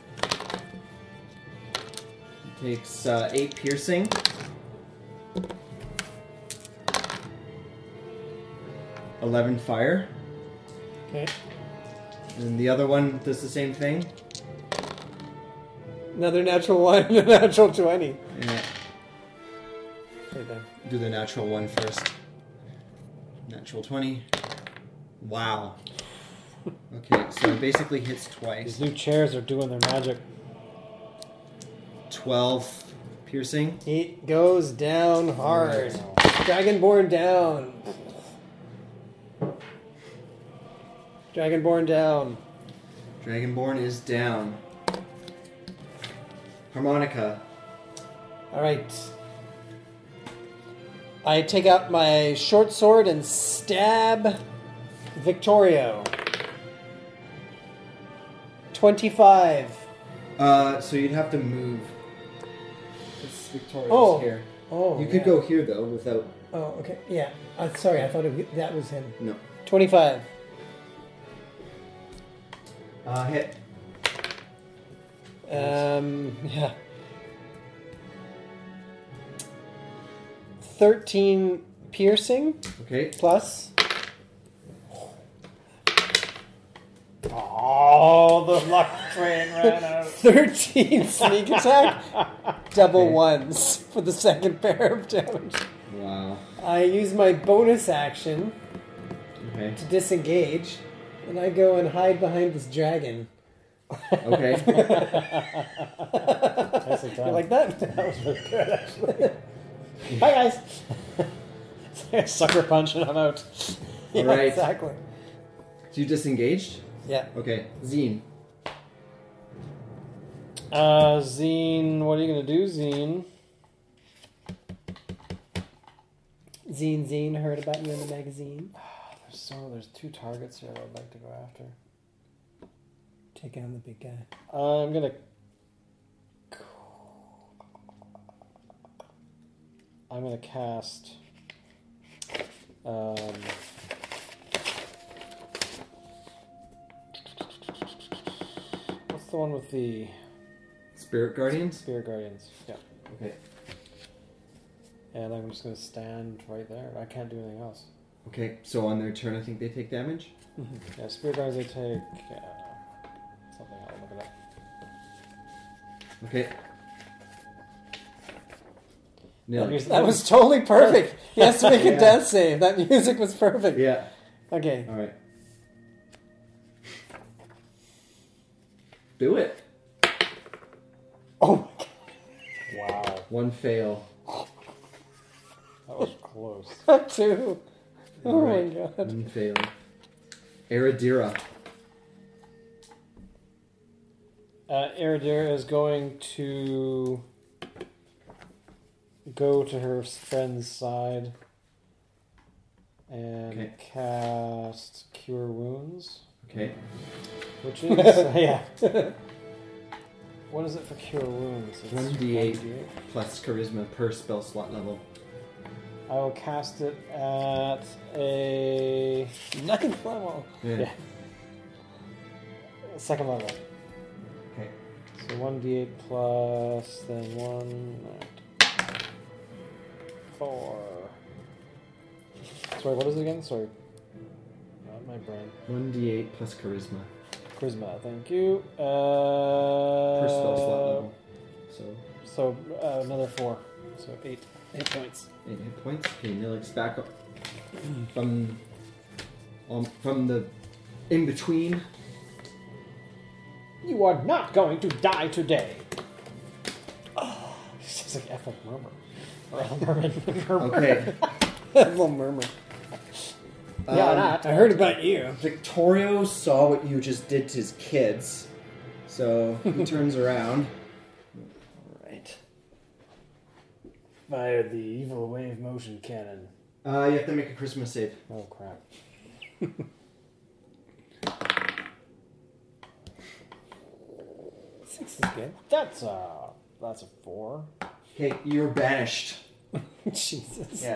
He takes uh, eight piercing. eleven fire. Okay. And the other one does the same thing. Another natural one and a natural twenty. Yeah. Right there. Do the natural one first. Natural twenty. Wow. Okay, so it basically hits These twice. new chairs are doing their magic. twelve piercing. It goes down hard. Wow. Dragonborn down. Dragonborn down. Dragonborn is down. Harmonica. All right. I take out my short sword and stab Victorio. twenty-five. Uh, so you'd have to move. It's Victoria's Oh. here. Oh, You could yeah. go here though, without. Oh, okay. Yeah. Uh, sorry, I thought it, that was him. No. twenty-five. Uh, hit. Um, yeah. thirteen piercing Okay. plus. Oh, the luck train ran out. thirteen sneak attack. Double Okay. ones for the second pair of damage. Wow. I use my bonus action Okay. to disengage, and I go and hide behind this dragon. Okay. Nicely You done. like that? That was really good, actually. Hi, guys. It's like a sucker punch and I'm out. Yeah, Alright. exactly. So you disengaged? Yeah. Okay. Zine. Uh, Zine, what are you going to do, Zine? Zine, Zine, heard about you in the magazine. There's so there's two targets here I'd like to go after. Take on the big guy. I'm gonna. I'm gonna cast. Um, what's the one with the Spirit Guardians? Spirit Guardians? Yeah. Okay. And I'm just gonna stand right there. I can't do anything else. Okay. So on their turn, I think they take damage? Yeah, Spirit Guardians they take uh, something. I'll look it up. Okay. Yeah, Nailed here's- it. That was totally perfect. He has to make a Yeah. death save. That music was perfect. Yeah. Okay. All right. Do it. Oh, Wow, One fail. that was close. my God. Two. Oh Alright. my god. One fail. Eridira. Uh, Eridir is going to go to her friend's side and Okay. cast Cure Wounds, Okay. which is yeah. What is it for Cure Wounds? It's one d eight one d eight. plus charisma per spell slot level. I will cast it at a Ninth level. Yeah. yeah second level. Okay. So one d eight plus then one four. Sorry, what is it again? Sorry, not my brain. one d eight plus charisma Charisma, thank you. Uh, per spell slot level. So So uh, another four. So eight. Eight points. eight hit points. Okay, Nilix back up from um, from the in between. You are not going to die today. Oh, it's just like Ethel Murmur. Or Ethel Merman. Okay. Little murmur. Yeah, Um, not. I heard about you. Victorio saw what you just did to his kids, so he turns around. Right. Fired the evil wave motion cannon. Uh, you have to make a Christmas save. Oh crap. Six is good. That's a that's a four. Okay, you're banished. Jesus. Yeah.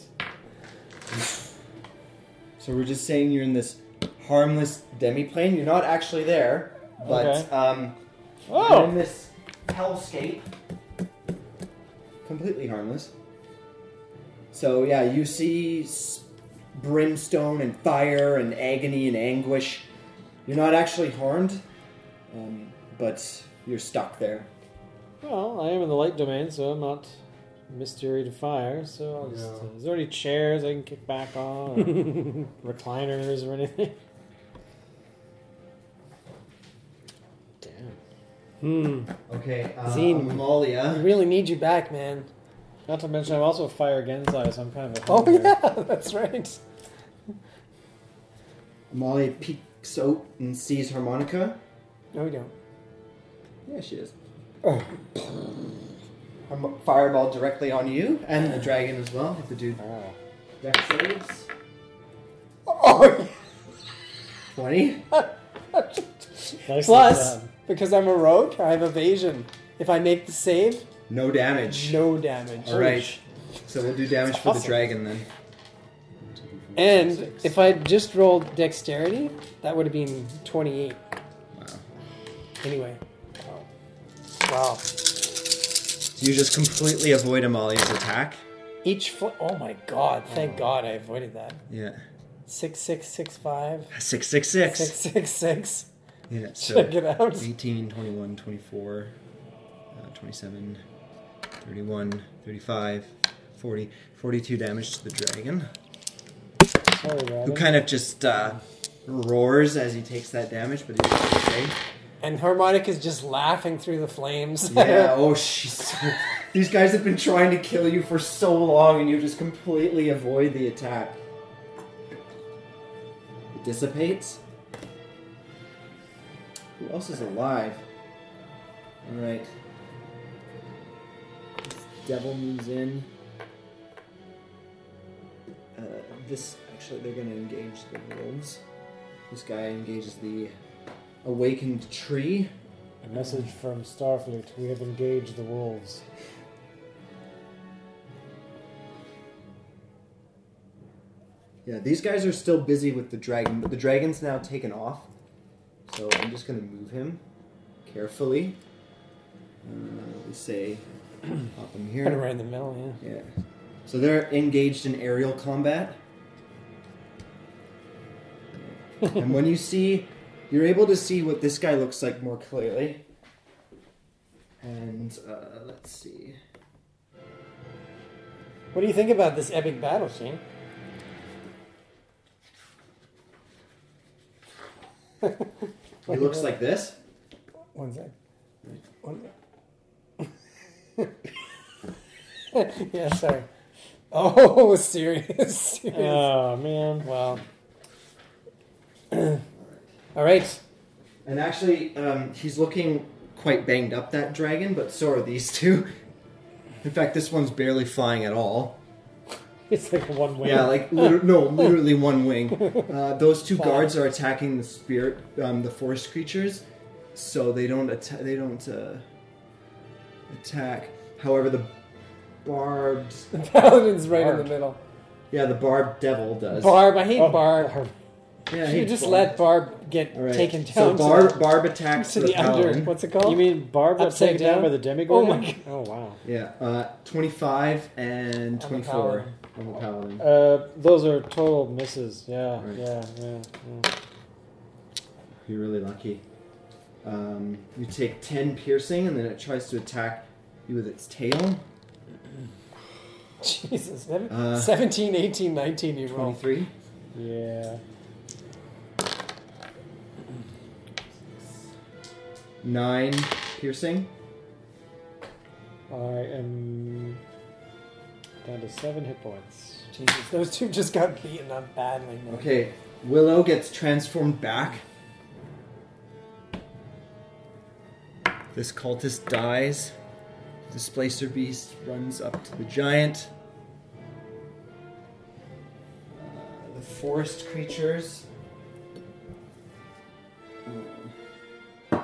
So we're just saying you're in this harmless demi-plane. You're not actually there, but Okay. um, you're in Oh. this hellscape. Completely harmless. So yeah, you see s- brimstone and fire and agony and anguish. You're not actually harmed, um, but you're stuck there. Well, I am in the light domain, so I'm not mystery to fire. So I'll just, uh, is there any chairs I can kick back on, or recliners or anything? Damn. Hmm. Okay, uh, Zine. I Amalia. really need you back, man. Not to mention, I'm also a fire Genzai, so I'm kind of a Oh hunter. yeah, that's right. Amalia peeks out and sees Harmonica. No, we don't. Yeah, she is. a fireball directly on you and the dragon as well. If the dude Oh. dex saves. Oh, twenty. Nicely plus, done. because I'm a rogue, I have evasion. If I make the save, No damage. no damage. All right. So we'll do damage That's for the awesome. dragon then. And if I just rolled dexterity, that would have been twenty-eight. Wow. Anyway. Wow. So you just completely avoid Amalia's attack. Each fl- oh my god, thank god I avoided that. Yeah. Six six six five. Six six six. Six six six. Yeah. So Check it out. eighteen, twenty-one, twenty-four, uh, twenty-seven, thirty-one, thirty-five, forty, forty-two damage to the dragon. Sorry, Who Robin. kind of just uh, roars as he takes that damage, but he's okay. And Harmonica's just laughing through the flames. Yeah, oh, she's. These guys have been trying to kill you for so long, and you just completely avoid the attack. It dissipates. Who else is alive? Alright. This devil moves in. Uh, this. Actually, they're going to engage the wolves. This guy engages the awakened tree. A message from Starfleet. We have engaged the wolves. Yeah, these guys are still busy with the dragon, but the dragon's now taken off. So I'm just going to move him carefully. Uh, we say, pop him Kind of here. right in the middle, yeah. Yeah. So they're engaged in aerial combat. And when you see, you're able to see what this guy looks like more clearly. And uh, let's see. What do you think about this epic battle, Shane? He looks like this. One sec. One sec. Yeah, sorry. Oh, serious. serious. Oh, man. Wow. All right. And actually, um, he's looking quite banged up, that dragon, but so are these two. In fact, this one's barely flying at all. It's like a one way. Yeah, like, liter- no, literally one wing. Uh, those two Fuck. guards are attacking the spirit, um, the forest creatures, so they don't atta- they don't uh, attack. However, the barbed, The paladin's right in Barb. the middle. yeah, the barbed devil does. Barb, I hate Oh, Barb. Barb. Yeah, You hey, just Barb. let Barb get All right. taken So down to Barb, the- Barb attacks to the, the under. paladin. What's it called? You mean Barb got Upside taken down down? by the demigod? Oh my God. Oh, wow. Yeah, uh, twenty-five and On the twenty-four paladin. on the paladin. Uh, those are total misses. Yeah, Right. yeah, yeah, yeah. You're really lucky. Um, you take ten piercing, and then it tries to attack you with its tail. Jesus. Seven- Uh, seventeen, eighteen, nineteen, you roll. twenty-three. Yeah. Nine piercing. I am down to seven hit points. Jesus, those two just got beaten up badly, man. Okay, Willow gets transformed back. This cultist dies. Displacer beast runs up to the giant. Uh, the forest creatures. Um,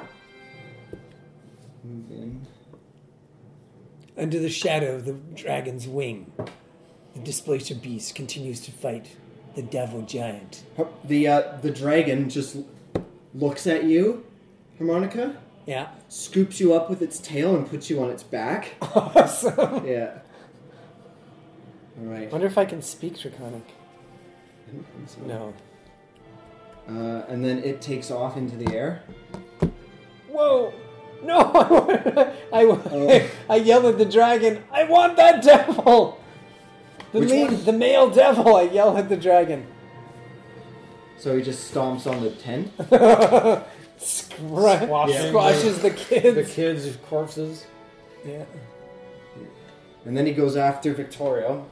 Move in. Under the shadow of the dragon's wing, the displacer beast continues to fight the devil giant. The uh, the dragon just looks at you, Harmonica, Yeah. scoops you up with its tail and puts you on its back. Awesome. Yeah. All right. Wonder if I can speak Draconic. No. Uh, and then it takes off into the air. Whoa! No! I, Oh. I yell at the dragon, I want that devil! The, Which lead, one? the male devil, I yell at the dragon. So he just stomps on the tent. Scra- Squashing Squashes the The kids. kids' corpses. Yeah. And then he goes after Victorio.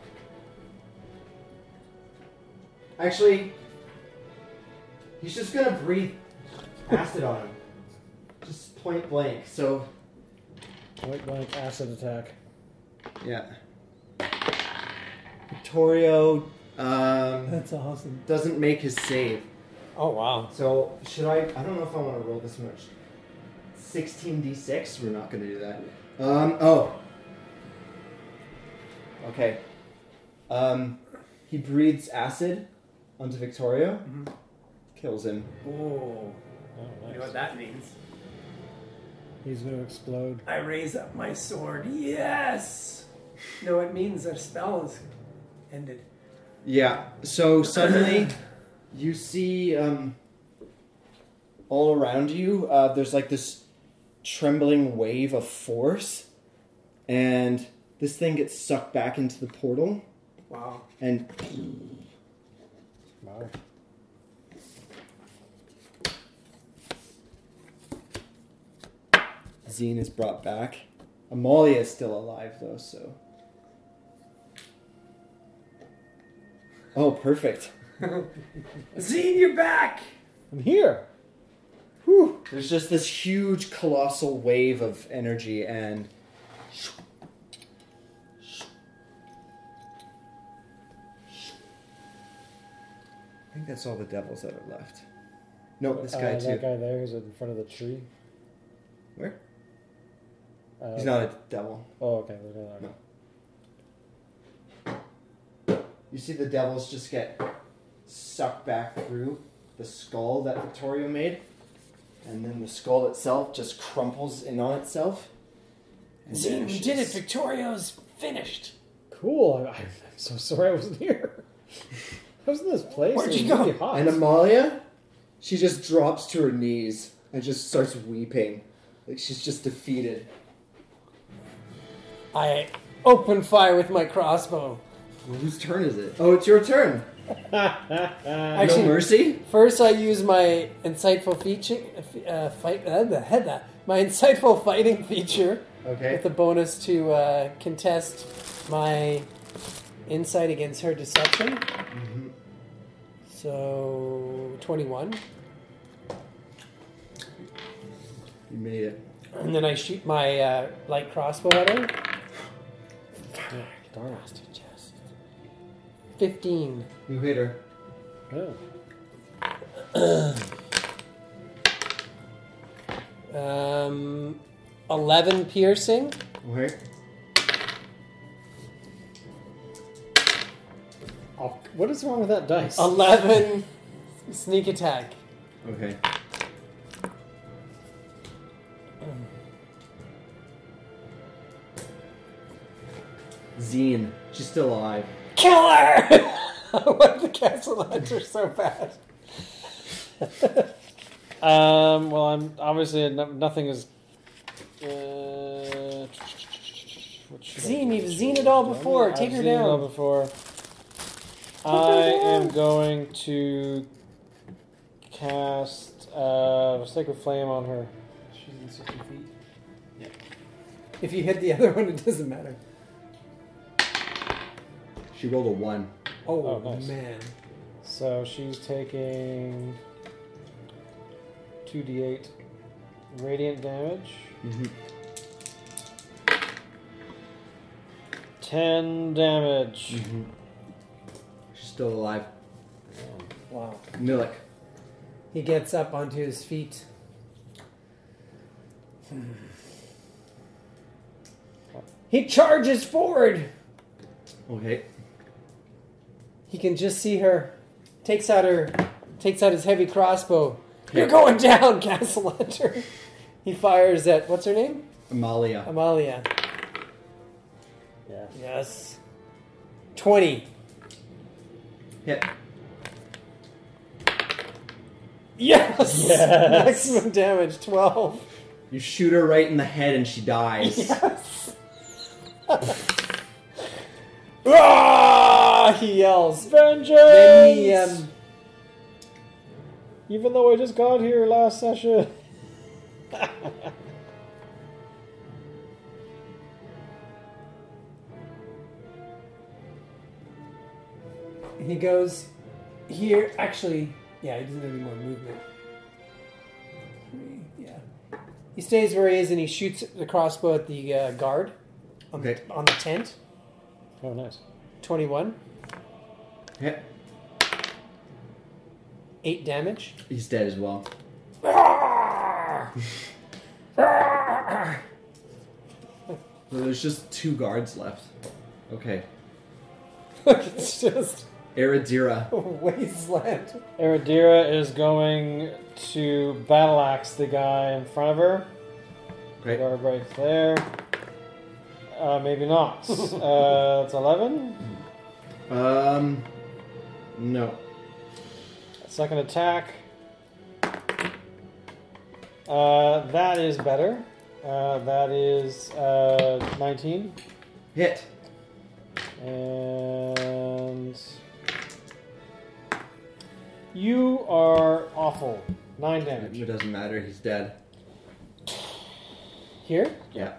Actually, he's just gonna breathe acid on him. Just point blank. So, Point blank acid attack. Yeah. Victorio um, That's awesome. doesn't make his save. Oh, wow. So, should I... I don't know if I want to roll this much. sixteen d six? We're not going to do that. Um, oh. Okay. Um, he breathes acid onto Victorio. Mm-hmm. Kills him. Oh, Oh, you nice. know what that means? He's going to explode. I raise up my sword. Yes! No, it means our spell is ended. Yeah. So, suddenly, you see... Um, all around you, uh, there's like this trembling wave of force. And this thing gets sucked back into the portal. Wow. And... Wow. Zine is brought back. Amalia is still alive, though, so... Oh, perfect. Zine, you're back! I'm here. Whew. There's just this huge, colossal wave of energy, and... I think that's all the devils that are left. No, this guy, uh, too. That guy there who's in front of the tree. Where? Uh, He's not a devil. Oh, okay. We're gonna, No. You see the devils just get sucked back through the skull that Victoria made, and then the skull itself just crumples in on itself. and Zine, we did it! vanishes. Victorio's finished! Cool. I, I'm so sorry I wasn't here. I was in this place. Where'd it was you go? really hot. And Amalia, she just drops to her knees and just starts weeping. Like she's just defeated. I open fire with my crossbow. Well, whose turn is it? Oh, it's your turn. Actually, no mercy? first I use my insightful feature, uh, fight, uh, the head that my insightful fighting feature Okay. with the bonus to uh, contest my insight against her deception. Mhm. So twenty-one, You made it. and then I shoot my uh, light crossbow at her. Darn. Fifteen. You hit her. Oh. Um, eleven piercing. Okay. Oh, what is wrong with that dice? Eleven sneak attack. Okay. Zine. She's still alive. Kill her! I want the castle hunter so bad. Um. Well, I'm obviously no, nothing is. Uh, what should I Zine, do? you've Zine it all before. I've Take her Zine it all down. before. her I down. am going to cast uh, Sacred Flame on her. She's in sixty feet. Yeah. If you hit the other one, it doesn't matter. She rolled a one. Oh, Oh, nice. man. So she's taking two d eight radiant damage, Mm-hmm. ten damage. Mm-hmm. She's still alive. Wow. Milik. He gets up onto his feet. He charges forward. Okay. He can just see her. Takes out her. Takes out his heavy crossbow. You're Yeah. going down, castle hunter. He fires at what's her name? Amalia. Amalia. Yeah. Yes. Twenty. Hit. Yes. Yes. Maximum damage. Twelve. You shoot her right in the head and she dies. Yes. Ah! He yells. Vengeance! Then he um. Even though I just got here last session. He goes here. Actually, yeah, he doesn't have any more movement. Three, yeah. He stays where he is and he shoots the crossbow at the uh, guard. on, Okay. the, on the tent. Oh, nice. twenty-one. Hit. eight damage. He's dead as well. So there's just two guards left. Okay. It's just Eridira. a wasteland. Eridira is going to battle axe the guy in front of her. Great. Guard right there. Uh, maybe not. uh, it's eleven. Um, no. Second attack. Uh, that is better. Uh, that is uh, nineteen. Hit. And you are awful. Nine damage. It doesn't matter. He's dead. Here, Yeah.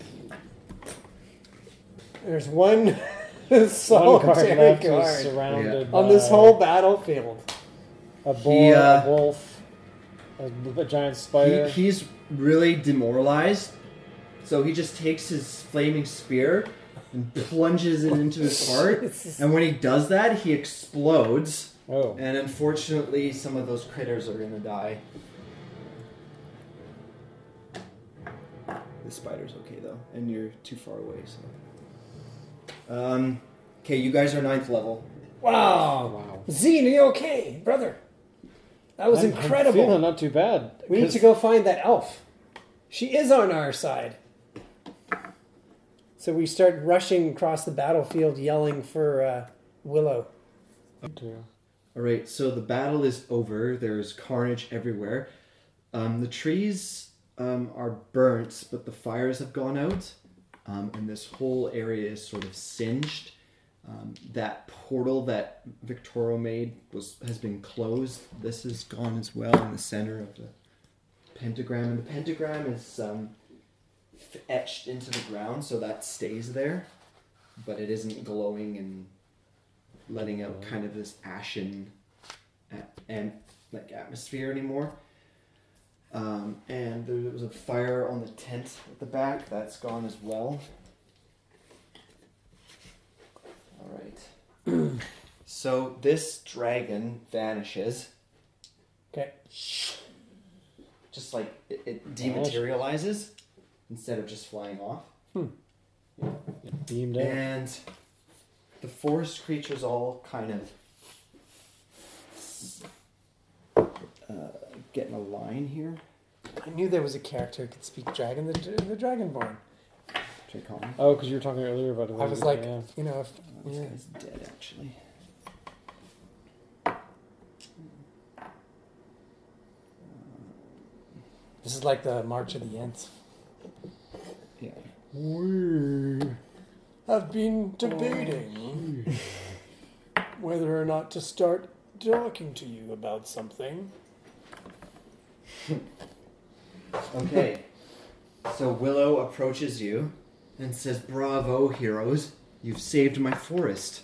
there's one One solitary card left is guard surrounded on this by whole battlefield. a boar, He, uh, a wolf, a, a giant spider. He, he's really demoralized, so he just takes his flaming spear and plunges it into his heart. Jesus. And when he does that, he explodes. oh, And unfortunately, some of those critters are gonna die. The spider's okay though, and you're too far away. So, um, okay, you guys are ninth level. Wow. wow. Zine, are you okay, brother? That was I'm- I'm incredible. feeling not too bad. we need to go find that elf. She is on our side. So we start rushing across the battlefield, yelling for uh, Willow. to. All right, so the battle is over. There's carnage everywhere. Um, the trees um, are burnt, but the fires have gone out, um, and this whole area is sort of singed. Um, that portal that Victoro made was has been closed. This is gone as well in the center of the pentagram, and the pentagram is um, f- etched into the ground, so that stays there, but it isn't glowing and letting out kind of this ashen a- and like atmosphere anymore. Um, and there was a fire on the tent at the back. That's gone as well. All right. So this dragon vanishes. Okay. Just like it, it dematerializes instead of just flying off. Beamed out. And the forest creatures all kind of uh, get in a line here. I knew there was a character who could speak dragon, the, the Dragonborn. Should I call him? Oh, because you were talking earlier about it. I was like, yeah. you know, if, Oh, this yeah. guy's dead, actually. This is like the March of the Ents. Yeah. We have been debating whether or not to start talking to you about something. Okay. So Willow approaches you and says, "Bravo, heroes. You've saved my forest."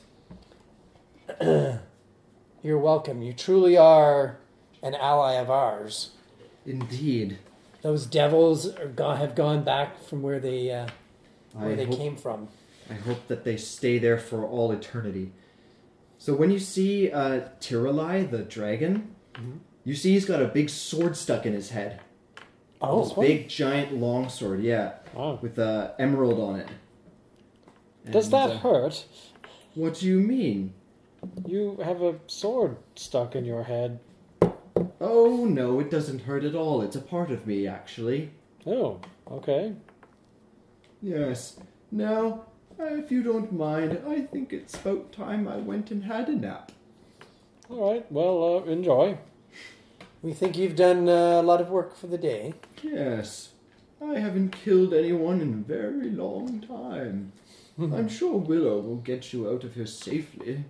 You're welcome. You truly are an ally of ours. Indeed. Those devils are go- have gone back from where they uh, where I they hope, came from. I hope that they stay there for all eternity. So when you see uh, Tiralai, the dragon, you see he's got a big sword stuck in his head. Oh, This big, giant, long sword, yeah, Wow. with a emerald on it. Does And, that uh, hurt? What do you mean? You have a sword stuck in your head. Oh, no, it doesn't hurt at all. It's a part of me, actually. Oh, okay. Yes. Now, uh, if you don't mind, I think it's about time I went and had a nap. All right. Well, uh, enjoy. we think you've done uh, a lot of work for the day. Yes. I haven't killed anyone in a very long time. I'm sure Willow will get you out of here safely.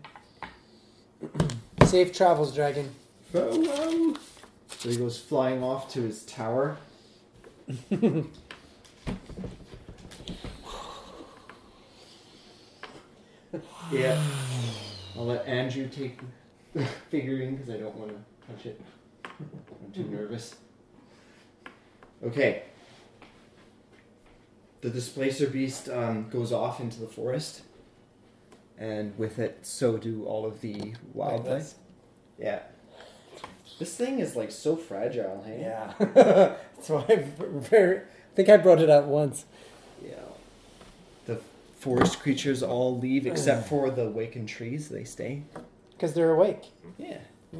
Safe travels, dragon. Farewell. So he goes flying off to his tower. Yeah. I'll let Andrew take the figurine because I don't want to touch it. I'm too nervous. Okay. the displacer beast um, goes off into the forest, and with it, so do all of the wildlife. Yeah. This thing is like so fragile, hey? Yeah. That's why I very, I think I brought it up once. Yeah. The forest creatures all leave except for the awakened trees. They stay. Because they're awake. Yeah.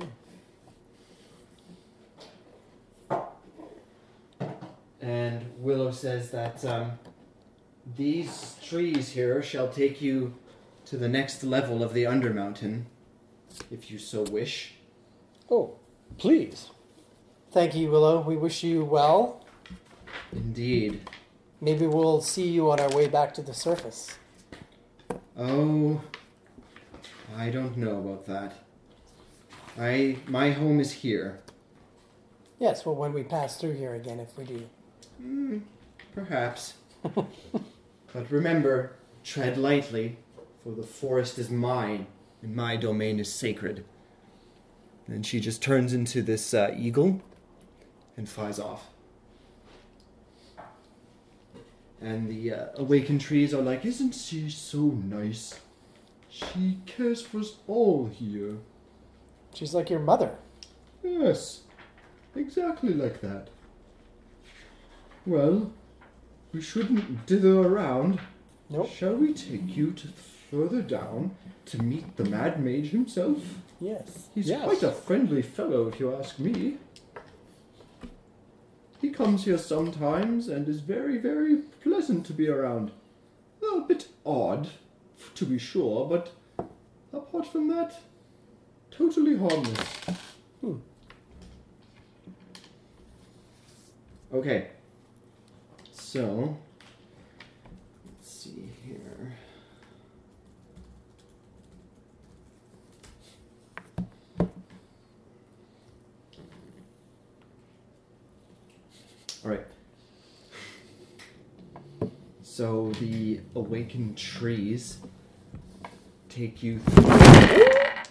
And Willow says that um, these trees here shall take you to the next level of the Undermountain, if you so wish. Oh, please. Thank you, Willow. We wish you well. Indeed. Maybe we'll see you on our way back to the surface. Oh, I don't know about that. I my home is here. Yes, well, when we pass through here again, if we do. Mm, perhaps. But remember, tread lightly, for the forest is mine, and my domain is sacred. And she just turns into this uh, eagle and flies off. And the uh, awakened trees are like, isn't she so nice? She cares for us all here. She's like your mother. Yes, exactly like that. Well, we shouldn't dither around. Nope. Shall we take you to further down to meet the Mad Mage himself? Yes. He's Yes. quite a friendly fellow, if you ask me. He comes here sometimes and is very, very pleasant to be around. A bit odd, to be sure, but apart from that, totally harmless. Okay. So, let's see here. All right. So the awakened trees take you through.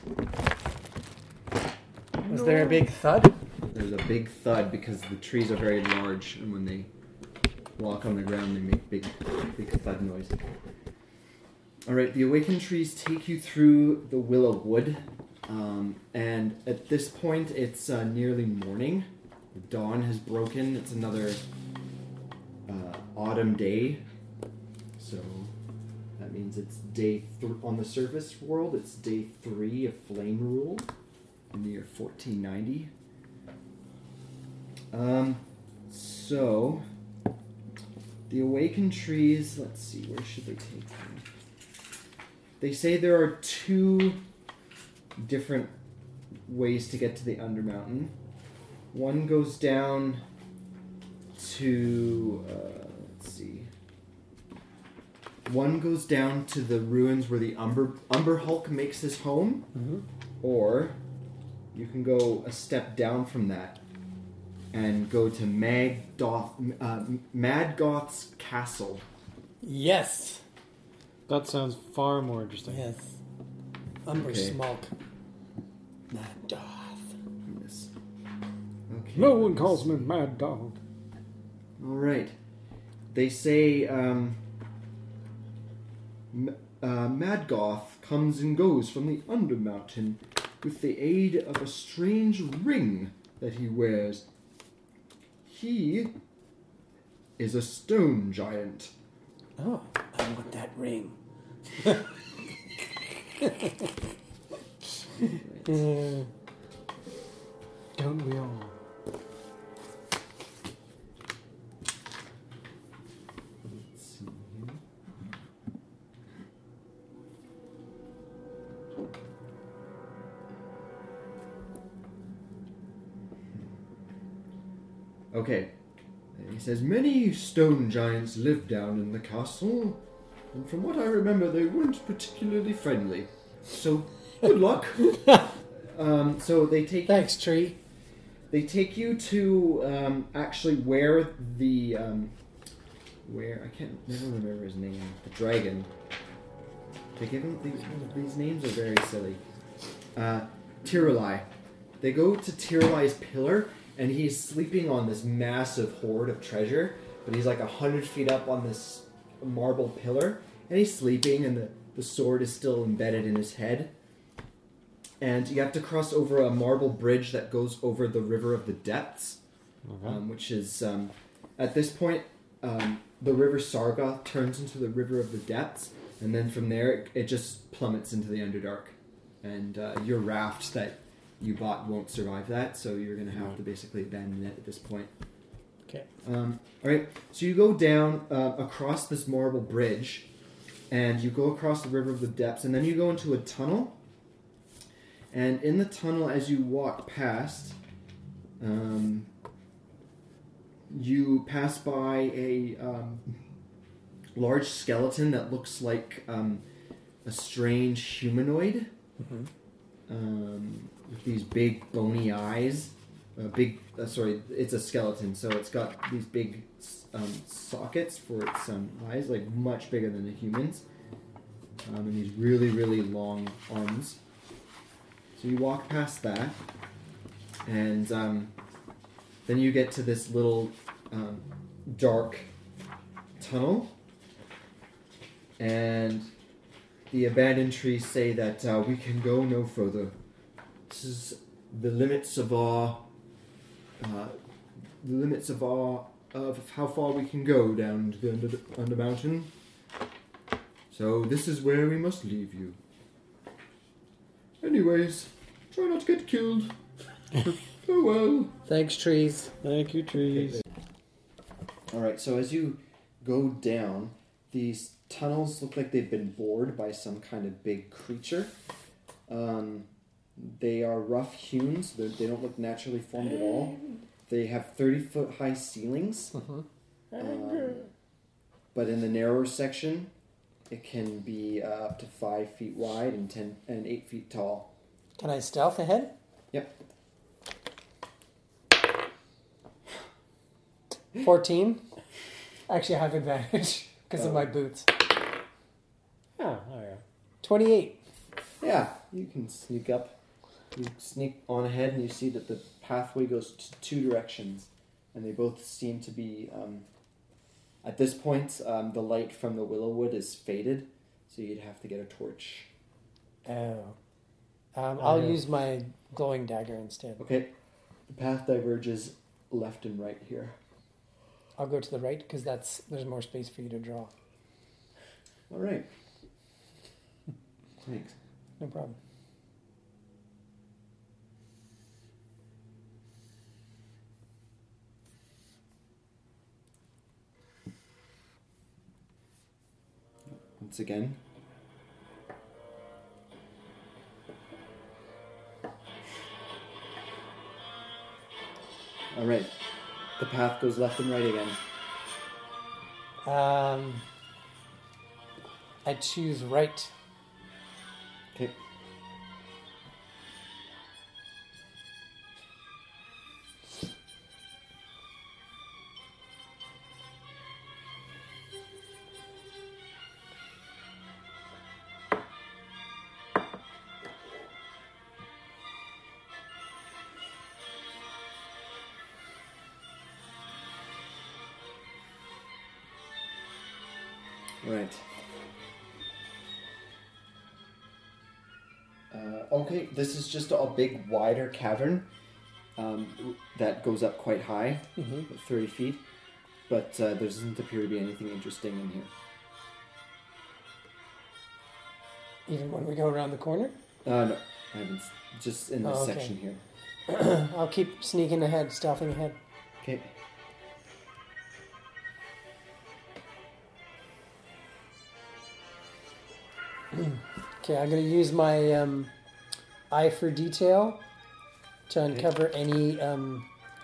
Was there a big thud? There's a big thud because the trees are very large, and when they walk on the ground, they make big, big thud noise. All right, the awakened trees take you through the willow wood, um, and at this point, it's uh, nearly morning. The dawn has broken. It's another uh, autumn day, so that means it's day th- on the surface world. It's day three of Flame Rule in the year fourteen ninety. Um, so the awakened trees. Let's see, where should they take them? They say there are two different ways to get to the Undermountain. One goes down to, uh, let's see. One goes down to the ruins where the Umber, Umber Hulk makes his home. Mm-hmm. Or you can go a step down from that and go to Magdoth, uh, Madgoth's castle. Yes. That sounds far more interesting. Yes. Umber Okay. smoke. Mad Doth. Yes. Okay. No one calls me Mad Dog. All right. They say um, M- uh, Madgoth comes and goes from the Undermountain with the aid of a strange ring that he wears. He is a stone giant. Oh, I want that ring. Uh, Don't we all? Let's see here. Okay. He says, many stone giants live down in the castle, and from what I remember, they weren't particularly friendly. So, good luck. um, so they take thanks, tree. they take you to um, actually where the um, where I can't never remember his name. The dragon. They give him these, these names are very silly. Uh, Tiralai. They go to Tiralai's pillar, and he's sleeping on this massive hoard of treasure. but he's like a hundred feet up on this marble pillar, and he's sleeping, and the, the sword is still embedded in his head. And you have to cross over a marble bridge that goes over the River of the Depths, Okay. um, which is, um, at this point, um, the River Sargoth turns into the River of the Depths, and then from there it, it just plummets into the Underdark. And uh, your raft that you bought won't survive that, so you're going to have to basically abandon it at this point. Okay. Um, all right, so you go down uh, across this marble bridge, and you go across the River of the Depths, and then you go into a tunnel. And in the tunnel, as you walk past, um, you pass by a um, large skeleton that looks like um, a strange humanoid, Mm-hmm. um, with these big bony eyes. Uh, big, uh, sorry, it's a skeleton, so it's got these big um, sockets for its um, eyes, like much bigger than the humans, um, and these really, really long arms. So you walk past that, and um, then you get to this little um, dark tunnel, and the abandoned trees say that uh, we can go no further. This is the limits of our, uh, the limits of our, of how far we can go down to the under, under mountain. So this is where we must leave you. Anyways, try not to get killed. Oh well. Thanks, trees. Thank you, trees. Alright, so as you go down, these tunnels look like they've been bored by some kind of big creature. Um, they are rough hewn, so they don't look naturally formed at all. They have thirty foot high ceilings. Mm-hmm. Um, but in the narrower section, it can be uh, up to five feet wide and ten and eight feet tall. Can I stealth ahead? Yep. fourteen. Actually, I have advantage because of Oh. my boots. Oh, there you go. twenty-eight. Yeah, you can sneak up. You sneak on ahead, and you see that the pathway goes t- two directions, and they both seem to be. Um, at this point, um, the light from the willow wood is faded, so you'd have to get a torch. Oh. Um, I'll yeah. use my glowing dagger instead. Okay, the path diverges left and right here. I'll go to the right because that's there's more space for you to draw. All right. Thanks. No problem. Once again. All right. The path goes left and right again. Um, I choose right. Okay. Right. Uh, okay, this is just a big, wider cavern um, that goes up quite high, Mm-hmm. about thirty feet, but uh, there doesn't appear to be anything interesting in here. Even when we go around the corner, Uh, no, I haven't. s- Just in this Oh, okay. section here. I'll keep sneaking ahead, stealthing ahead. Okay. Okay, I'm going to use my um, eye for detail to uncover any um,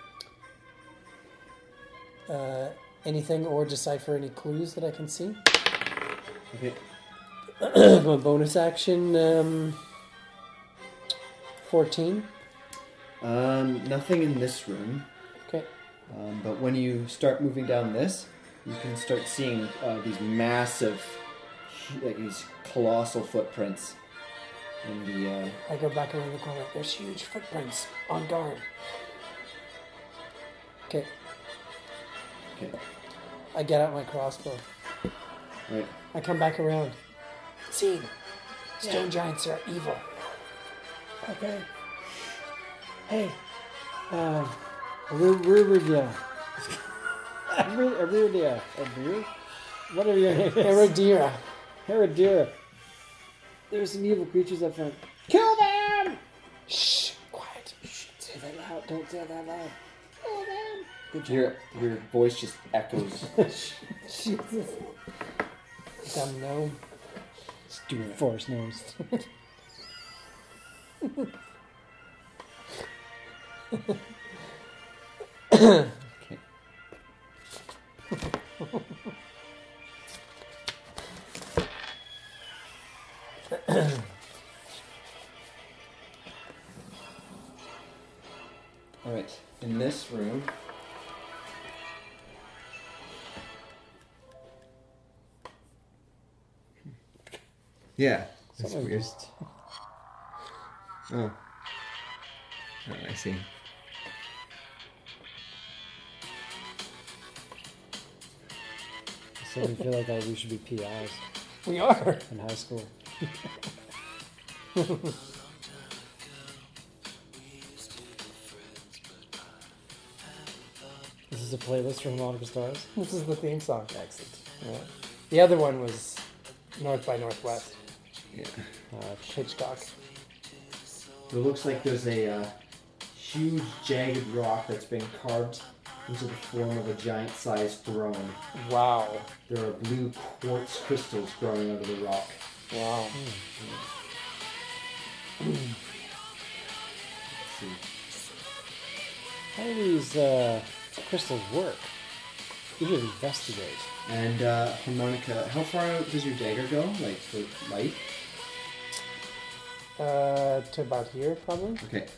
uh, anything or decipher any clues that I can see. Okay. My bonus action, um, fourteen. Um, nothing in this room. Okay. Um, but when you start moving down this, you can start seeing uh, these massive, hu- like these colossal footprints in the. Uh, I go back around the corner. There's huge footprints on guard. Okay. okay. I get out my crossbow. Right. I come back around. Scene. Stone giants are evil. Okay. Hey, Uh, Rurudia. Rurudia. Whatever your name is. Herodira. Herodira. There's some evil creatures up front. Kill them! Shh, quiet. Say that loud. Don't say that loud. Kill them! Good Your your voice just echoes. Jesus. Dumb gnome. Stupid forest gnomes. Okay. All right. In this room. Yeah. That's Something weird. just- Oh. Oh, I see. So we feel like uh, we should be P Is We are. in high school. This is a playlist from Harmonica Stars. This is the theme song. Excellent. Yeah. The other one was North by Northwest. Yeah. Uh, Hitchcock. It looks like there's a uh, huge jagged rock that's been carved into the form of a giant-sized throne. Wow. There are blue quartz crystals growing out of the rock. Wow. Let's see. How do these uh, crystals work? You should investigate. And uh, harmonica, how far out does your dagger go? Like for light? Uh, to about here, probably. Okay.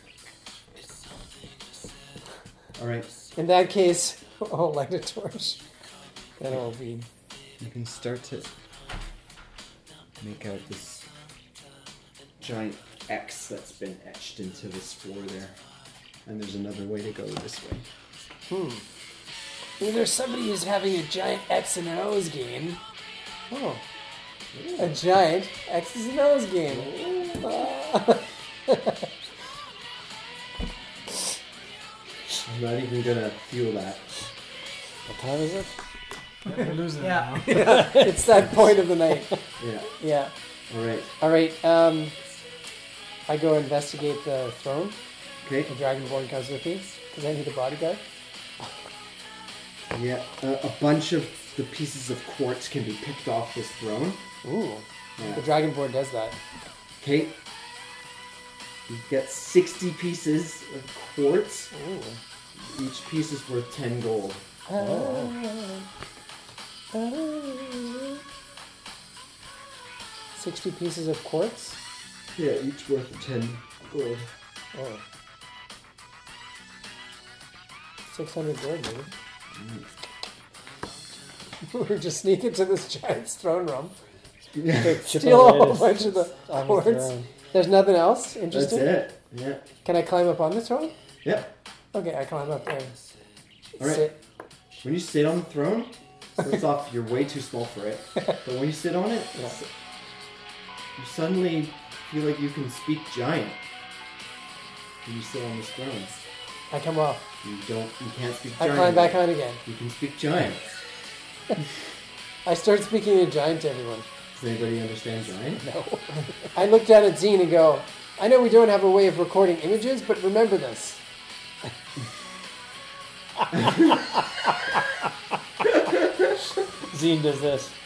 All right. In that case, I'll light a torch. Then it will be. You can start to make out this giant X that's been etched into this floor there. And there's another way to go this way. Hmm. Either somebody is having a giant X and O's game. Oh. A giant X's and O's game. Ah. I'm not even gonna feel that. What time is it? We're losing Yeah. now. It's that point of the night. Yeah. Yeah. All right. All right. Um, I go investigate the throne. Okay. The dragonborn comes with me because I need a bodyguard. Yeah. Uh, a bunch of the pieces of quartz can be picked off this throne. Ooh. Yeah. The dragonborn does that. Okay. You get sixty pieces of quartz. Ooh. Each piece is worth ten gold. Sixty pieces of quartz. Yeah, each worth ten gold. Oh. Six hundred gold, maybe. We're just sneaking to this giant's throne room. Yeah. Steal a whole Chipotle bunch of the on the quartz. throne. There's nothing else That's interesting. it. Yeah. Can I climb up on the throne? Yep. Okay, I climb up there. All right. Sit. When you sit on the throne, first off, you're way too small for it. But when you sit on it, Yeah. you suddenly feel like you can speak giant. When you sit on this throne, I come off. you don't. You can't speak I giant. climb back on again. You can speak giant. I start speaking in giant to everyone. Does anybody understand giant? No. I look down at Zine and go, I know we don't have a way of recording images, but remember this. Zine does this.